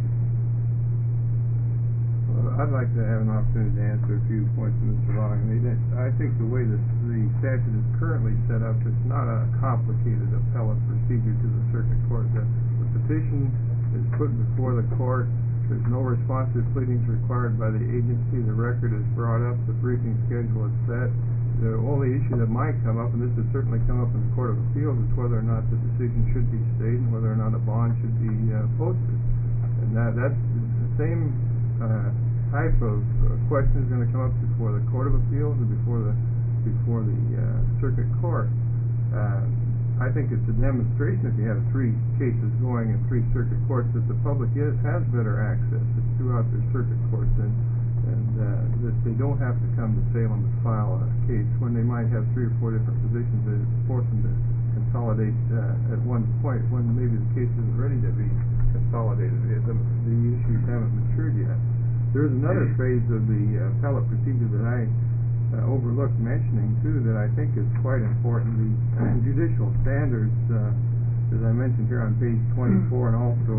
Well, I'd like to have an opportunity to answer a few points to Mister Long. I mean, it- I think the way that the statute is currently set up, it's not a complicated appellate procedure to the circuit court. The, the petition is put before the court. There's no responsive pleadings required by the agency. The record is brought up. The briefing schedule is set. The only issue that might come up, and this has certainly come up in the Court of Appeals, is whether or not the decision should be stayed and whether or not a bond should be uh, posted. And that, that's the same uh, type of uh, question is going to come up before the Court of Appeals and before the before the uh, circuit court. Uh, I think it's a demonstration, if you have three cases going in three circuit courts, that the public is, has better access throughout their circuit courts, and and uh, that they don't have to come to Salem to file a case when they might have three or four different positions that force them to consolidate uh, at one point when maybe the case isn't ready to be consolidated. The, the issues haven't matured yet. There's another phase of the uh, appellate procedure that I uh, overlooked mentioning too that I think is quite important. The judicial standards, uh, as I mentioned here on page twenty-four and also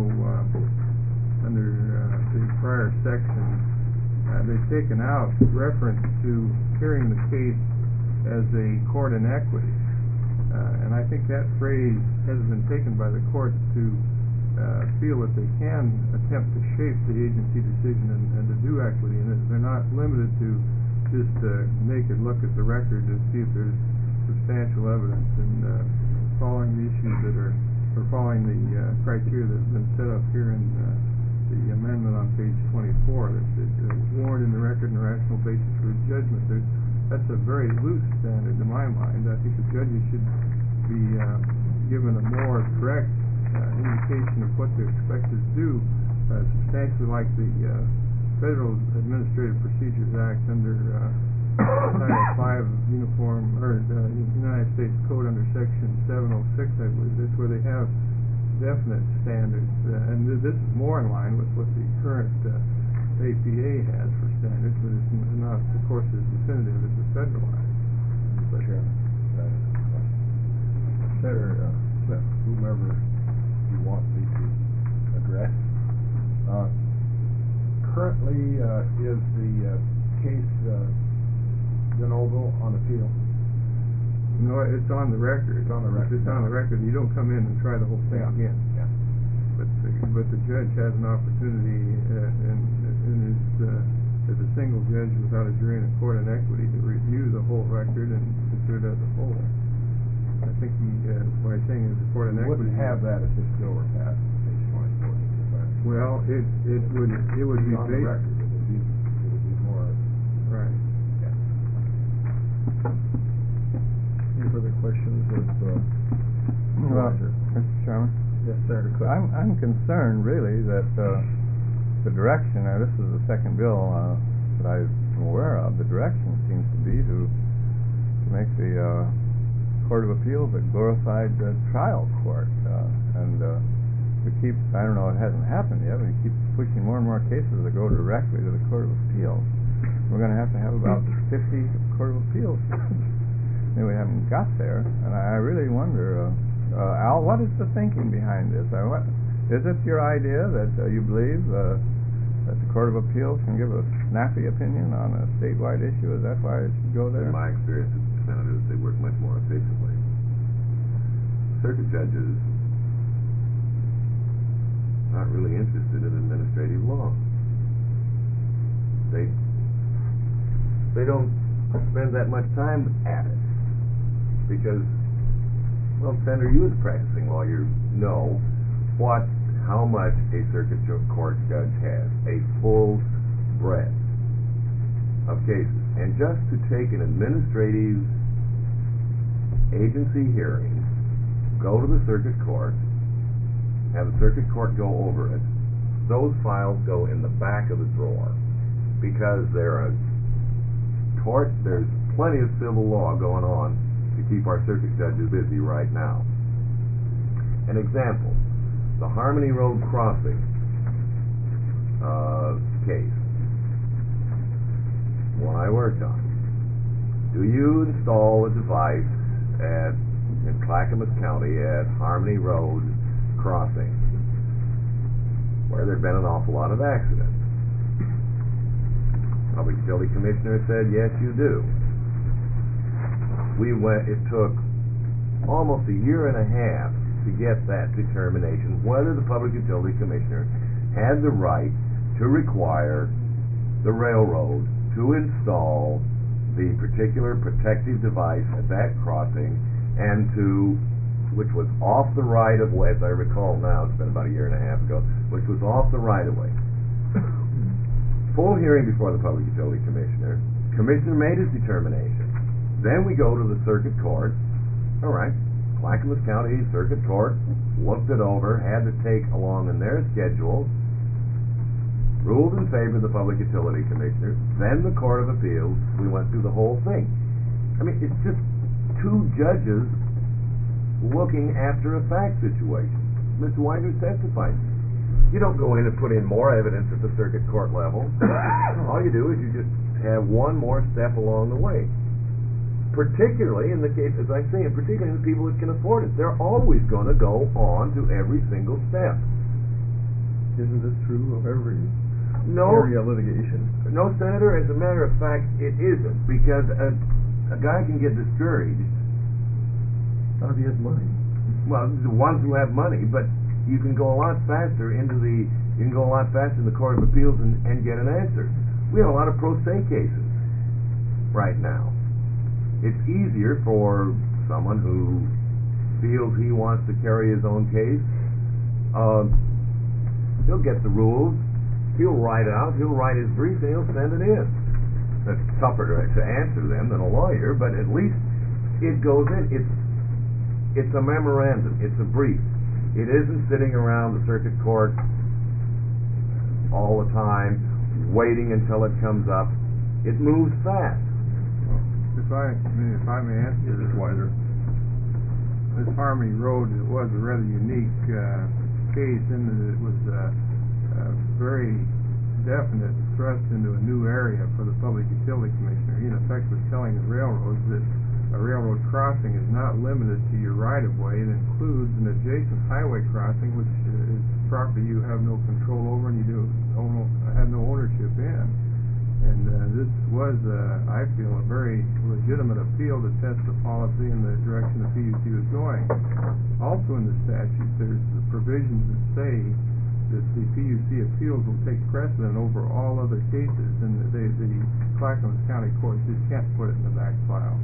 uh, under uh, the prior section, Uh, they've taken out reference to hearing the case as a court in equity. Uh, and I think that phrase has been taken by the courts to uh, feel that they can attempt to shape the agency decision and, and to do equity, and that they're not limited to just uh, naked look at the record to see if there's substantial evidence, and uh, following the issues that are, or following the uh, criteria that have been set up here in uh, the amendment on page twenty-four, that uh, warrant in the record and rational basis for judgment. There's, that's a very loose standard in my mind. I think the judges should be uh, given a more direct uh, indication of what they're expected to do, uh, substantially like the uh, Federal Administrative Procedures Act under uh, Title five of Uniform or uh, United States Code under Section seven oh six, I believe. That's where they have definite standards, uh, and th this is more in line with what the current uh, A P A has for standards, but it's n not, of course, as definitive as the federal act. But, Chairman, uh, Senator, uh, whomever you want me to address, uh, currently uh, is the uh, case uh, de novo on appeal? No, it's on the record. It's on the record. If it's on the record, you don't come in and try the whole thing Yeah. again. Yeah. But the, but the judge has an opportunity, uh, in, in his, uh, as a single judge without a jury in a court in equity, to review the whole record and consider it as a whole. I think he, uh, what he's saying is the court You inequity. wouldn't have that if this bill were passed, page twenty-four. Well, it, it would, it would be On the based. record, it would be, it would be more, Right. any further questions of, uh, Well, Supervisor? Mister Chairman, Yes, Senator Cook. I'm, I'm concerned really that, uh, the direction, now this is the second bill, uh, that I'm aware of, the direction seems to be to, to make the, uh, Court of Appeals a glorified, uh, trial court, uh, and, uh, we keep, I don't know, it hasn't happened yet, but we keep pushing more and more cases that go directly to the Court of Appeals. We're gonna have to have about fifty Court of Appeals. Maybe we haven't got there, and I, I really wonder, uh, uh, Al, what is the thinking behind this? I, what, is it your idea that uh, you believe, uh, that the Court of Appeals can give a snappy opinion on a statewide issue? Is that why it should go there? In my experience as senators, they work much more efficiently. Circuit judges not really interested in administrative law. They they don't spend that much time at it because, well, Senator, you as a practicing lawyer know what how much a circuit court judge has, a full breadth of cases, and just to take an administrative agency hearing, go to the circuit court, have the circuit court go over it, those files go in the back of the drawer because they're a court, there's plenty of civil law going on to keep our circuit judges busy right now. An example, the Harmony Road crossing uh, case, one I worked on. Do you install a device at in Clackamas County at Harmony Road crossing where there've been an awful lot of accidents? Public Utility Commissioner said, yes, you do. We went, it took almost a year and a half to get that determination whether the Public Utility Commissioner had the right to require the railroad to install the particular protective device at that crossing and to, which was off the right of way, as I recall now, it's been about a year and a half ago, which was off the right of way. Full hearing before the Public Utility Commissioner. Commissioner made his determination. Then we go to the circuit court. All right, Clackamas County Circuit Court looked it over, had to take along in their schedule, ruled in favor of the Public Utility Commissioner. Then the Court of Appeals. We went through the whole thing. I mean, it's just two judges looking after a fact situation. Mister Winder testified. You don't go in and put in more evidence at the circuit court level. All you do is you just have one more step along the way. Particularly in the case, as I say, and particularly in the people that can afford it. They're always going to go on to every single step. Isn't this true of every No, area of litigation? no, Senator, as a matter of fact, it isn't. Because a, a guy can get discouraged. Not if he has money. Well, the ones who have money, but you can go a lot faster into the, you can go a lot faster in the Court of Appeals and, and get an answer. We have a lot of pro se cases right now. It's easier for someone who feels he wants to carry his own case. Uh, he'll get the rules, he'll write out, he'll write his brief, and he'll send it in. It's tougher to, to answer them than a lawyer, but at least it goes in. It's it's a memorandum. It's a brief. It isn't sitting around the circuit court all the time, waiting until it comes up. It moves fast. If I, I mean, if I may answer this, Winder. this Harmony Road, it was a rather unique uh, case in that it was uh, uh, very definite thrust into a new area for the Public Utility Commissioner. He in effect was telling the railroads that a railroad crossing is not limited to your right-of-way. It includes an adjacent highway crossing, which is property you have no control over and you do own, have no ownership in. And uh, this was, uh, I feel, a very legitimate appeal to test the policy in the direction the P U C was going. Also in the statute, there's the provisions that say that the P U C appeals will take precedent over all other cases, and they, the Clackamas County Court just can't put it in the back file. The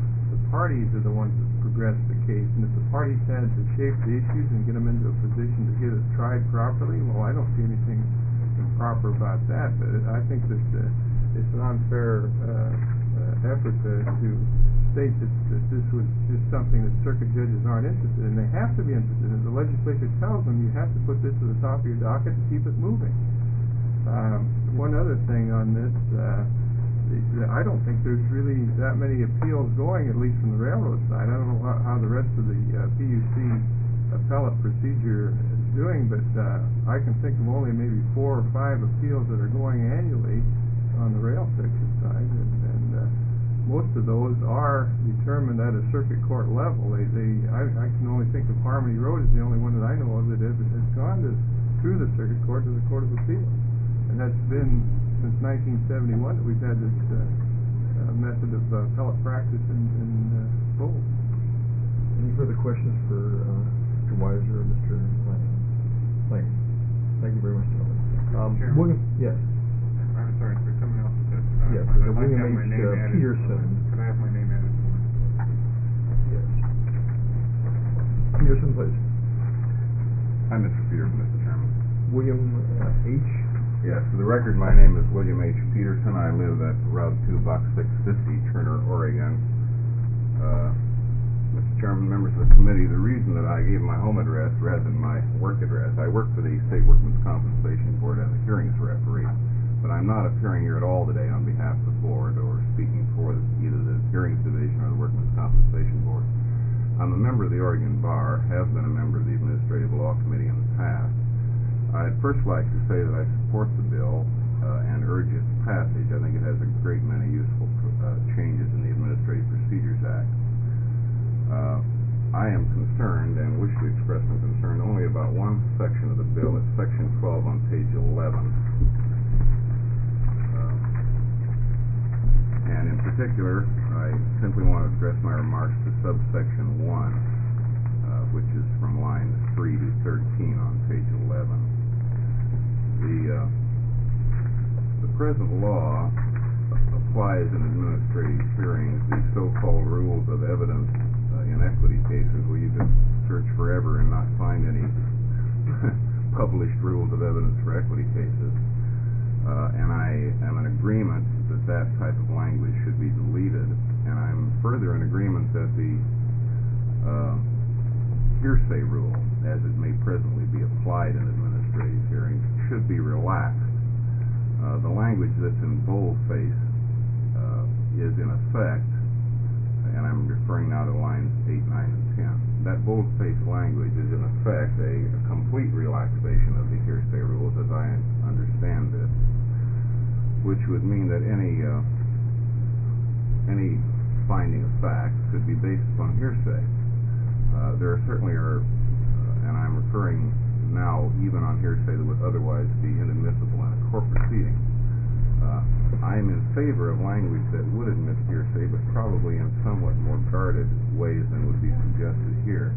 parties are the ones that progress the case, and if the parties had to shape the issues and get them into a position to get it tried properly, well, I don't see anything improper about that, but I think that uh, it's an unfair uh, uh, effort to, to state that, that this was just something that circuit judges aren't interested in. They have to be interested in. The legislature tells them you have to put this to the top of your docket to keep it moving. Um, one other thing on this, uh, I don't think there's really that many appeals going, at least from the railroad side. I don't know how, how the rest of the uh, P U C appellate procedure is doing, but uh, I can think of only maybe four or five appeals that are going annually on the rail section side, and, and uh, most of those are determined at a circuit court level. They, they, I, I can only think of Harmony Road is the only one that I know of that has, has gone to, through the circuit court to the Court of Appeals, and that's been since nineteen seventy-one that we've had this uh, uh, method of uh, appellate practice in, in uh, Bowles. Any further questions for uh, Mister Weiser or Mister Lang? Lang. Thank you very much, gentlemen. Um, Chairman? William, yes. I'm sorry, for someone else that, uh, Yes, I'd uh, like to William have my H. name uh, added. Peterson. Can I have my name added? Yes. Peterson, please. I'm Mister Peterson, Mister Chairman. William uh, H. Yes, for the record, my name is William H. Peterson. I live at Route two, Box six fifty, Turner, Oregon. Uh, Mister Chairman, members of the committee, the reason that I gave my home address rather than my work address, I work for the State Workmen's Compensation Board as a hearings referee, but I'm not appearing here at all today on behalf of the board or speaking for either the hearings division or the Workmen's Compensation Board. I'm a member of the Oregon Bar, have been a member of the Administrative Law Committee in the past. I'd first like to say that I support the bill uh, and urge its passage. I think it has a great many useful uh, changes in the Administrative Procedures Act. Uh, I am concerned and wish to express my concern only about one section of the bill. It's section twelve on page eleven. Uh, and in particular, I simply want to address my remarks to subsection one, uh, which is from lines three to thirteen on page eleven. The, uh, the present law applies in administrative hearings the so-called rules of evidence uh, in equity cases, where you can search forever and not find any published rules of evidence for equity cases. Uh, and I am in agreement that that type of language should be deleted, and I'm further in agreement that the uh, hearsay rule, as it may presently be applied in administrative hearings, should be relaxed. Uh, the language that's in boldface uh, is in effect, and I'm referring now to lines eight, nine, and ten. That boldface language is in effect a, a complete relaxation of the hearsay rules, as I understand it, which would mean that any uh, any finding of fact could be based upon hearsay. Uh, there are certainly are, uh, and I'm referring now even on hearsay that would otherwise be inadmissible in a court proceeding. Uh, I'm in favor of language that would admit hearsay, but probably in somewhat more guarded ways than would be suggested here.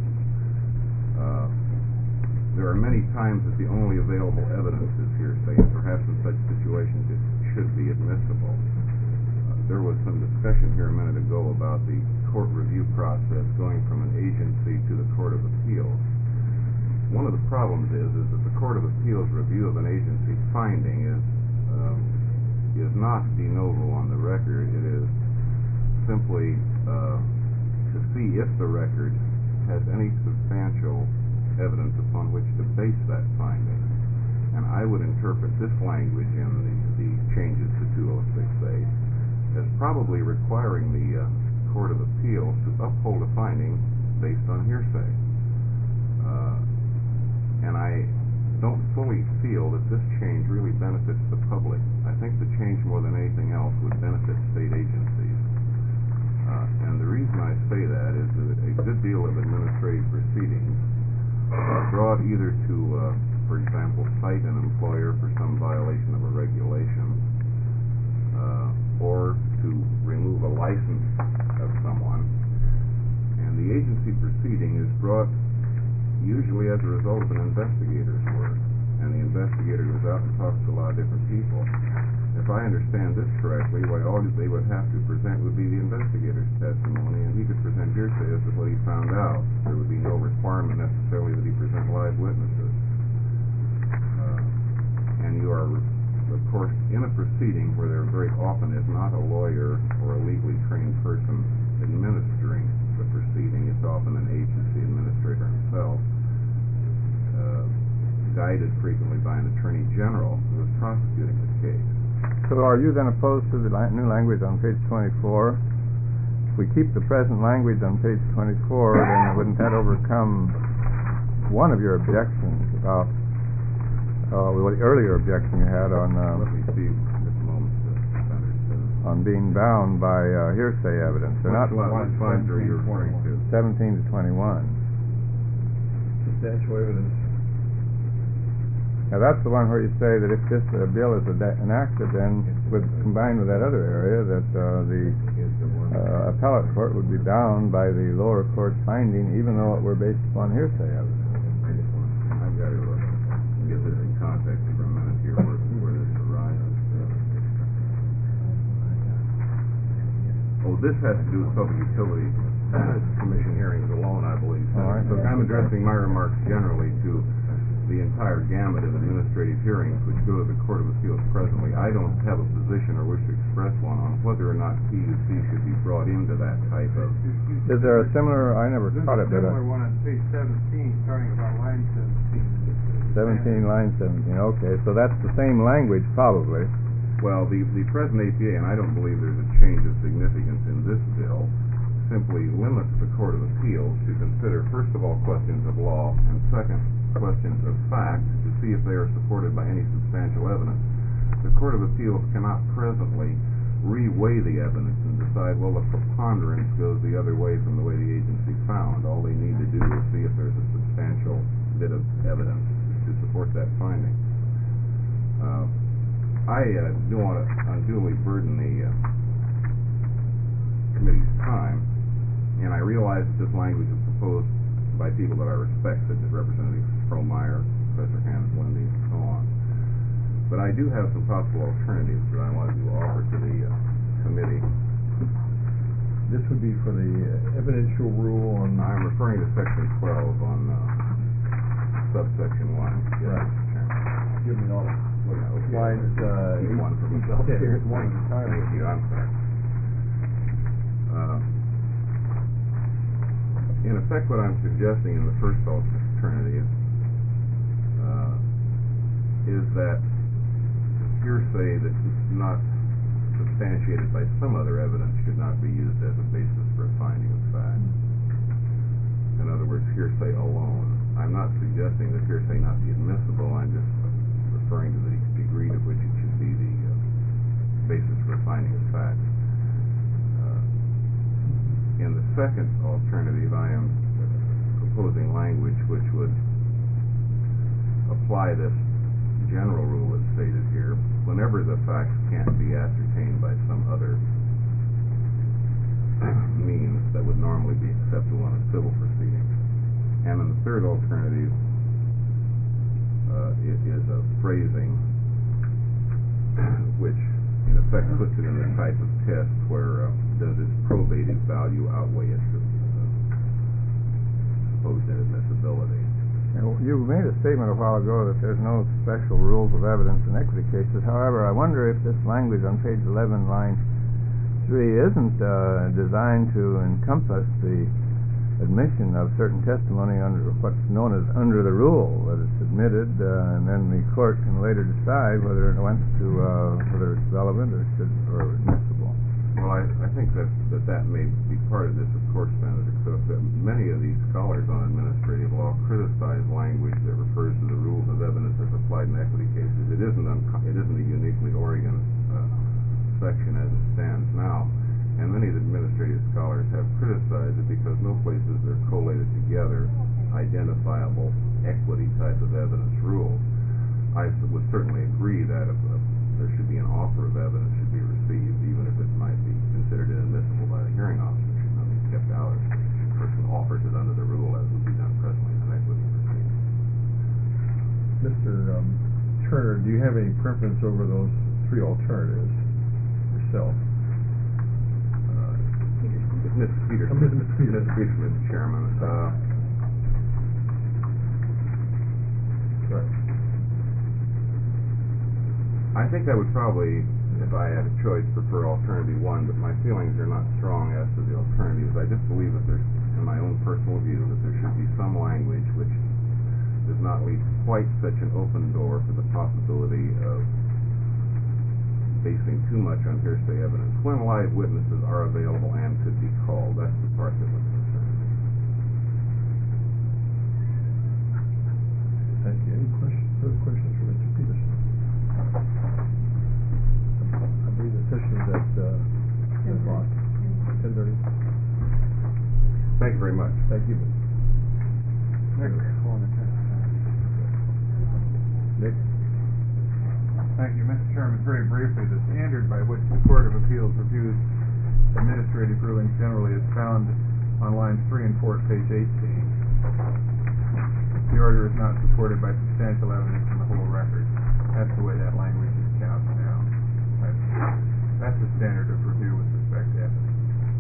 Uh, there are many times that the only available evidence is hearsay, and perhaps in such situations it should be admissible. Uh, there was some discussion here a minute ago about the court review process going from an agency to the Court of Appeals. One of the problems is, is that the Court of Appeals review of an agency finding is um, is not de novo on the record. It is simply uh, to see if the record has any substantial evidence upon which to base that finding. And I would interpret this language in the, the changes to two oh six A as probably requiring the uh, Court of Appeals to uphold a finding based on hearsay. Uh, and I don't fully feel that this change really benefits the public. I think the change more than anything else would benefit state agencies. Uh, and the reason I say that is that a good deal of administrative proceedings are brought either to, uh, for example, cite an employer for some violation of a regulation, uh, or to remove a license of someone. And the agency proceeding is brought usually as a result of an investigator's work, and the investigator goes out and talks to a lot of different people. if I understand this correctly, what all they would have to present would be the investigator's testimony, and he could present hearsay as to what he found out. There would be no requirement necessarily that he present live witnesses. Uh, and you are, of course, in a proceeding where there very often is not a lawyer or a legally trained person administering the proceeding. It's often an agency administrator himself, uh, guided frequently by an attorney general who is prosecuting the case. So are you then opposed to the la- new language on page twenty-four? If we keep the present language on page twenty-four, then wouldn't that overcome one of your objections about, uh, well, the earlier objection you had on, uh, Let me see at the moment to understand. on being bound by uh, hearsay evidence? They're not What what slides are you referring to? seventeen to twenty-one. Substantial evidence. Now, that's the one where you say that if this uh, bill is ad- enacted, then with, combined with that other area, that uh, the uh, appellate court would be bound by the lower court's finding, even though it were based upon hearsay evidence. I've got to uh, get this in context for a minute here where, where this arises. Oh, this has to do with Public Utility Commission hearings alone, I believe. All right. So I'm addressing my remarks generally to the entire gamut of administrative hearings which go to the Court of Appeals presently. I don't have a position or wish to express one on whether or not P U C should be brought into that type of... Is there a similar, I never caught it, but There's a similar uh, one on page seventeen, starting about line seventeen. seventeen, line seventeen, okay, so that's the same language, probably. Well, the, the present A P A, and I don't believe there's a change of significance in this bill, simply limits the Court of Appeals to consider, first of all, questions of law, and second, questions of fact, to see if they are supported by any substantial evidence. The Court of Appeals cannot presently re-weigh the evidence and decide, well, the preponderance goes the other way from the way the agency found. All they need to do is see if there's a substantial bit of evidence to support that finding. Uh, I uh, don't want to unduly burden the uh, committee's time, and I realize that this language is proposed by people that I respect, such as Representatives Fromeyer, Professor Hans Lindy, and so on. But I do have some possible alternatives that I wanted to offer to the uh, committee. This would be for the uh, evidential rule on... I'm referring to section twelve on uh, subsection one. Yes, Right. Mister Chairman. Give me all Well, yeah, okay. lines, uh... Each one for myself. Okay, here's one at a time. Thank you, I'm sorry. Uh, in effect, what I'm suggesting in the first alternative uh, is that hearsay that's not substantiated by some other evidence should not be used as a basis for a finding of fact. In other words, hearsay alone. I'm not suggesting that hearsay not be admissible, I'm just referring to the degree to which it should be the uh, basis for a finding of fact. Uh, in the second alternative, I am proposing language which would apply this general rule that's stated here whenever the facts can't be ascertained by some other means that would normally be acceptable in a civil proceeding. And in the third alternative, uh, it is a phrasing which in effect puts it in the type of test where uh, does its probative value outweigh its uh, supposed inadmissibility. Now, you made a statement a while ago that there's no special rules of evidence in equity cases. However, I wonder if this language on page eleven, line three, isn't uh, designed to encompass the admission of certain testimony under what's known as under the rule, that it's admitted, uh, and then the court can later decide whether it went to uh, whether it's relevant or should or admissible. Well, I, I think that, that that may be part of this, of course, Senator, except that many of these scholars on administrative law criticize language that refers to the rules of evidence as applied in equity cases. It isn't, un- it isn't a uniquely Oregon uh, section as it stands now, and many of the administrative scholars have criticized it because no places are collated together identifiable equity type of evidence rules. I would certainly agree that if uh, there should be an offer of evidence should be received, even if it might be considered inadmissible by the hearing officer, it should not be kept out if the person offers it under the rule as would be done presently in an equity proceeding. Mister Um, Turner, do you have any preference over those three alternatives yourself. Uh, Miz Peterson. Uh, Miz Peterson. Miz Peterson, Mister Chairman. Uh, Sorry. I think I would probably, if I had a choice, prefer alternative one, but my feelings are not strong as to the alternatives. I just believe that there's, in my own personal view, that there should be some language which does not leave quite such an open door for the possibility of basing too much on hearsay evidence when live witnesses are available and could be called. That's the part that would concern me. Thank you. Any questions, further questions for Mister Peterson? I believe the session is at, uh, ten o'clock, ten thirty. Thank you very much. Thank you. Nick. Nick? Thank you, Mister Chairman. Very briefly, the standard by which the Court of Appeals reviews administrative rulings generally is found on lines three and four at page eighteen. The order is not supported by substantial evidence in the whole record. That's the way that language is cast now. That's, that's the standard of review with respect to evidence.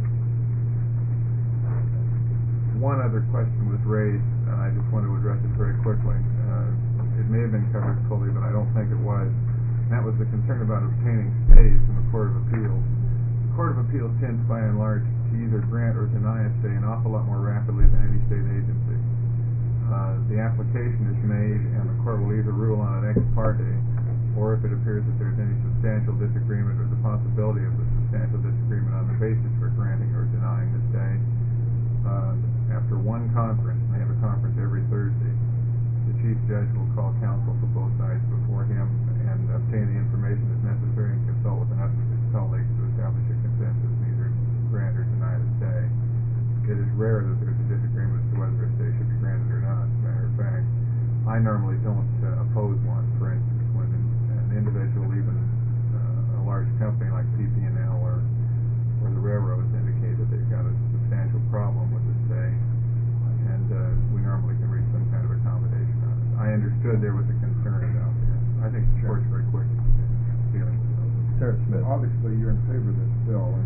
One other question was raised, and I just want to address it very quickly. Uh, it may have been covered fully, but I don't think it was. And that was the concern about obtaining stays from the Court of Appeals. The Court of Appeals tends, by and large, to either grant or deny a stay an awful lot more rapidly than any state agency. Uh, the application is made, and the court will either rule on it ex parte, or if it appears that there's any substantial disagreement or the possibility of a substantial disagreement on the basis for granting or denying the stay. Uh, after one conference, and they have a conference every Thursday, the chief judge will call counsel for both sides before him and obtain the information that's necessary and consult with enough of his colleagues to establish a consensus and either grant or deny the stay. It is rare that there's a disagreement as to whether a stay should be granted or not. As a matter of fact, I normally don't uh, oppose one. For instance, when an, an individual, even uh, a large company like P P and L or, or the railroads indicate that they've got a substantial problem with the stay, and uh, we normally can reach some kind of accommodation on it. I understood there was a concern about that. I think the court's very quick in dealing with those. Terrence Smith. Obviously, you're in favor of this bill, and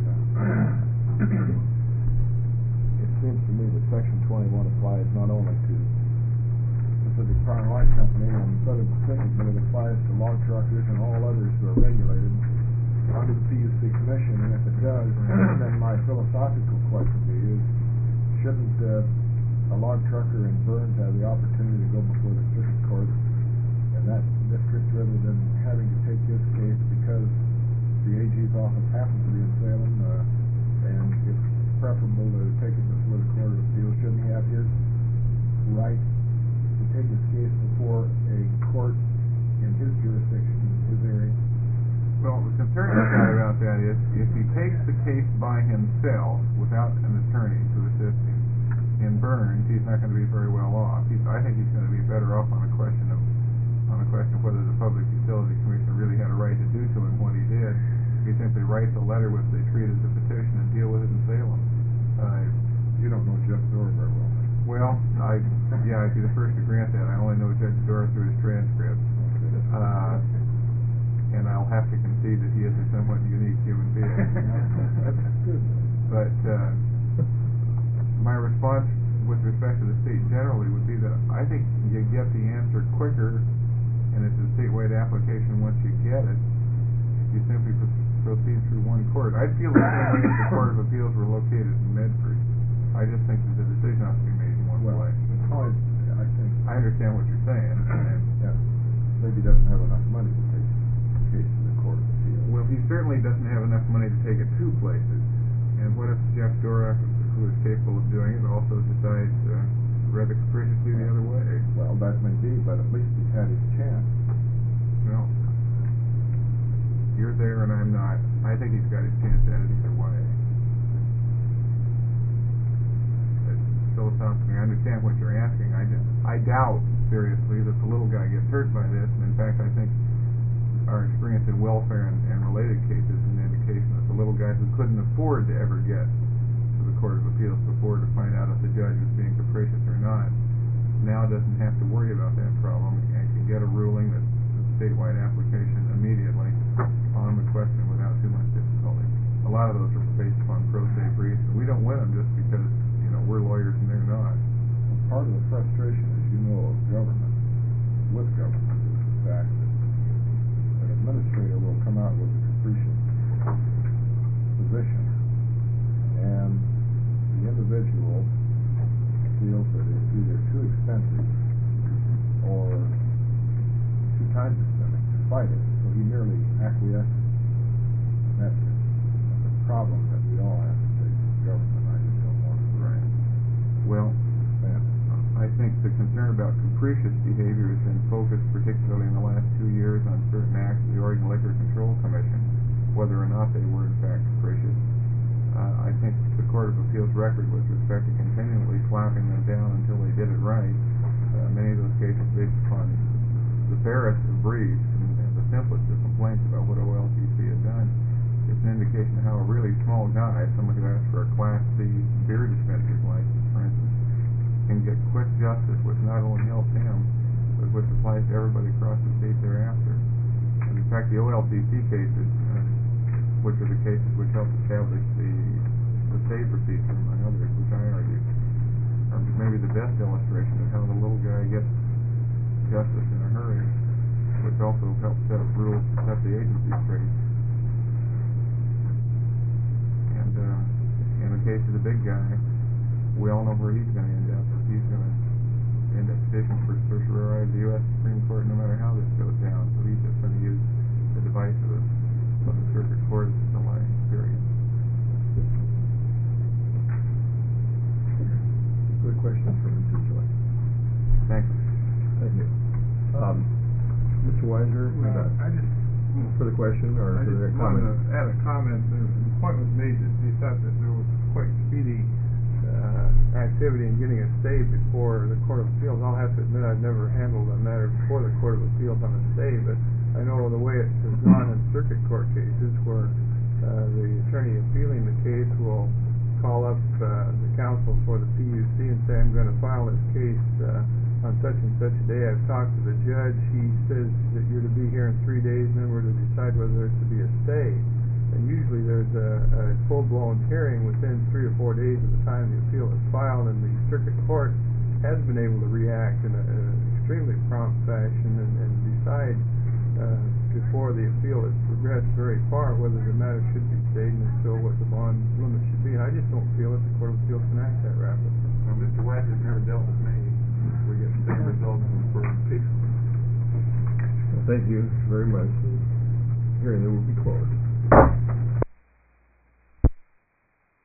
uh, it seems to me that section twenty-one applies not only to Pacific Power and Light Company and Southern Pacific, but it applies to log truckers and all others who are regulated under the P U C Commission, and if it does, then my philosophical question to you is, shouldn't uh, a log trucker in Burns have the opportunity to go before the circuit court in that district rather than having to take his case because the A G's office happens to be in Salem, uh, and it's preferable to take it before the Court of Appeals? Shouldn't he have his right to take his case before a court in his jurisdiction, in his area? Well, the concern I've got about that is if he takes the case by himself without an attorney to assist him in Burns, he's not going to be very well off. He's, I think he's going to be better off on a question of on a question of whether the Public Utility Commission really had a right to do to him what he did. He simply writes a letter which they treat as a petition and deal with it in Salem. Uh, You don't know Jeff Dorr very well. well, I yeah, I'd be the first to grant that. I only know Judge Dorr through his transcript. Uh, and I'll have to concede that he is a somewhat unique human being. That's good. But uh, my response with respect to the state generally would be that I think you get the answer quicker, and it's a statewide application once you get it. You simply pr- proceed through one court. I'd feel the same way if the Court of Appeals were located in Medford. I just think that the decision has to be made in one Well, place. it's hard, I think. I understand what you're saying. And Yeah, maybe he doesn't have enough money to take the case to the Court of Appeals. well, he certainly doesn't have enough money to take it two places. And what if Jeff Dora, who is capable of doing it, also decides uh, rather capriciously the other way? Well, that may be, but at least he's had his chance. Well, you're there and I'm not. I think he's got his chance at it either way. But philosophically, I understand what you're asking. I, just, I doubt seriously that the little guy gets hurt by this, and in fact, I think our experience in welfare and, and related cases is an indication that the little guy who couldn't afford to ever get to the Court of Appeals before to find out if the judge was being capricious or not, now doesn't have to worry about that problem and can get a ruling that's a statewide application immediately on them and question them without too much difficulty. A lot of those are based upon pro se briefs, and we don't win them just because, you know, we're lawyers and they're not. Part of the frustration, as you know, of government, with government, is the fact that an administrator will come out with a capricious position, and the individual feels that it's either too expensive or too time consuming to fight it, so he merely acquiesces. That's it. That's a problem that we all have to face as government. I just don't want to Right. Well, understand it. I think the concern about capricious behavior has been focused particularly in the last two years on certain acts of the Oregon Liquor Control Commission, whether or not they were in fact capricious. Uh, I think the Court of Appeals record with respect to continually slapping them down until they did it right, uh, many of those cases based upon the barest of briefs and, and the simplest of complaints about what O L C C had done, it's an indication of how a really small guy, someone who asked for a Class C beer dispenser's license, for instance, can get quick justice, which not only helps him, but which applies to everybody across the state thereafter. And in fact, the O L C C cases, uh, which are the cases which help establish the, the stay procedure, among others, which I argue, are maybe the best illustration of how the little guy gets justice in a hurry, which also helps set up rules to set the agency straight. And uh, in the case of the big guy, we all know where he's going to end up. He's going to end up petitioning for certiorari of the U S Supreme Court no matter how this goes down. So he's just going to use the device of the, of the circuit court as the line period. Good questions for Mister Joy. Thank you. Thank you. Um, Mister Weiser, Well, had a I just, further question or I just further wanted comment? to add a comment. The the point was made that he thought that there was quite speedy uh, activity in getting a stay before the Court of Appeals. I'll have to admit I've never handled a matter before the Court of Appeals on a stay, but I know the way it has gone in circuit court cases where uh, the attorney appealing the case will call up uh, the counsel for the P U C and say, I'm going to file this case uh, on such and such a day. I've talked to the judge. He says that you're to be here in three days, and then we're to decide whether there's to be a stay. And usually there's a, a full-blown hearing within three or four days of the time the appeal is filed, and the circuit court has been able to react in an extremely prompt fashion and, and decide uh, before the appeal has progressed very far whether the matter should be stayed, and if so, what the bond limit should be. And I just don't feel that the Court of Appeals can act that rapidly. Well, Mister West has never dealt with me. We get the same results for appeals. Well, thank you very much. Hearing will be closed.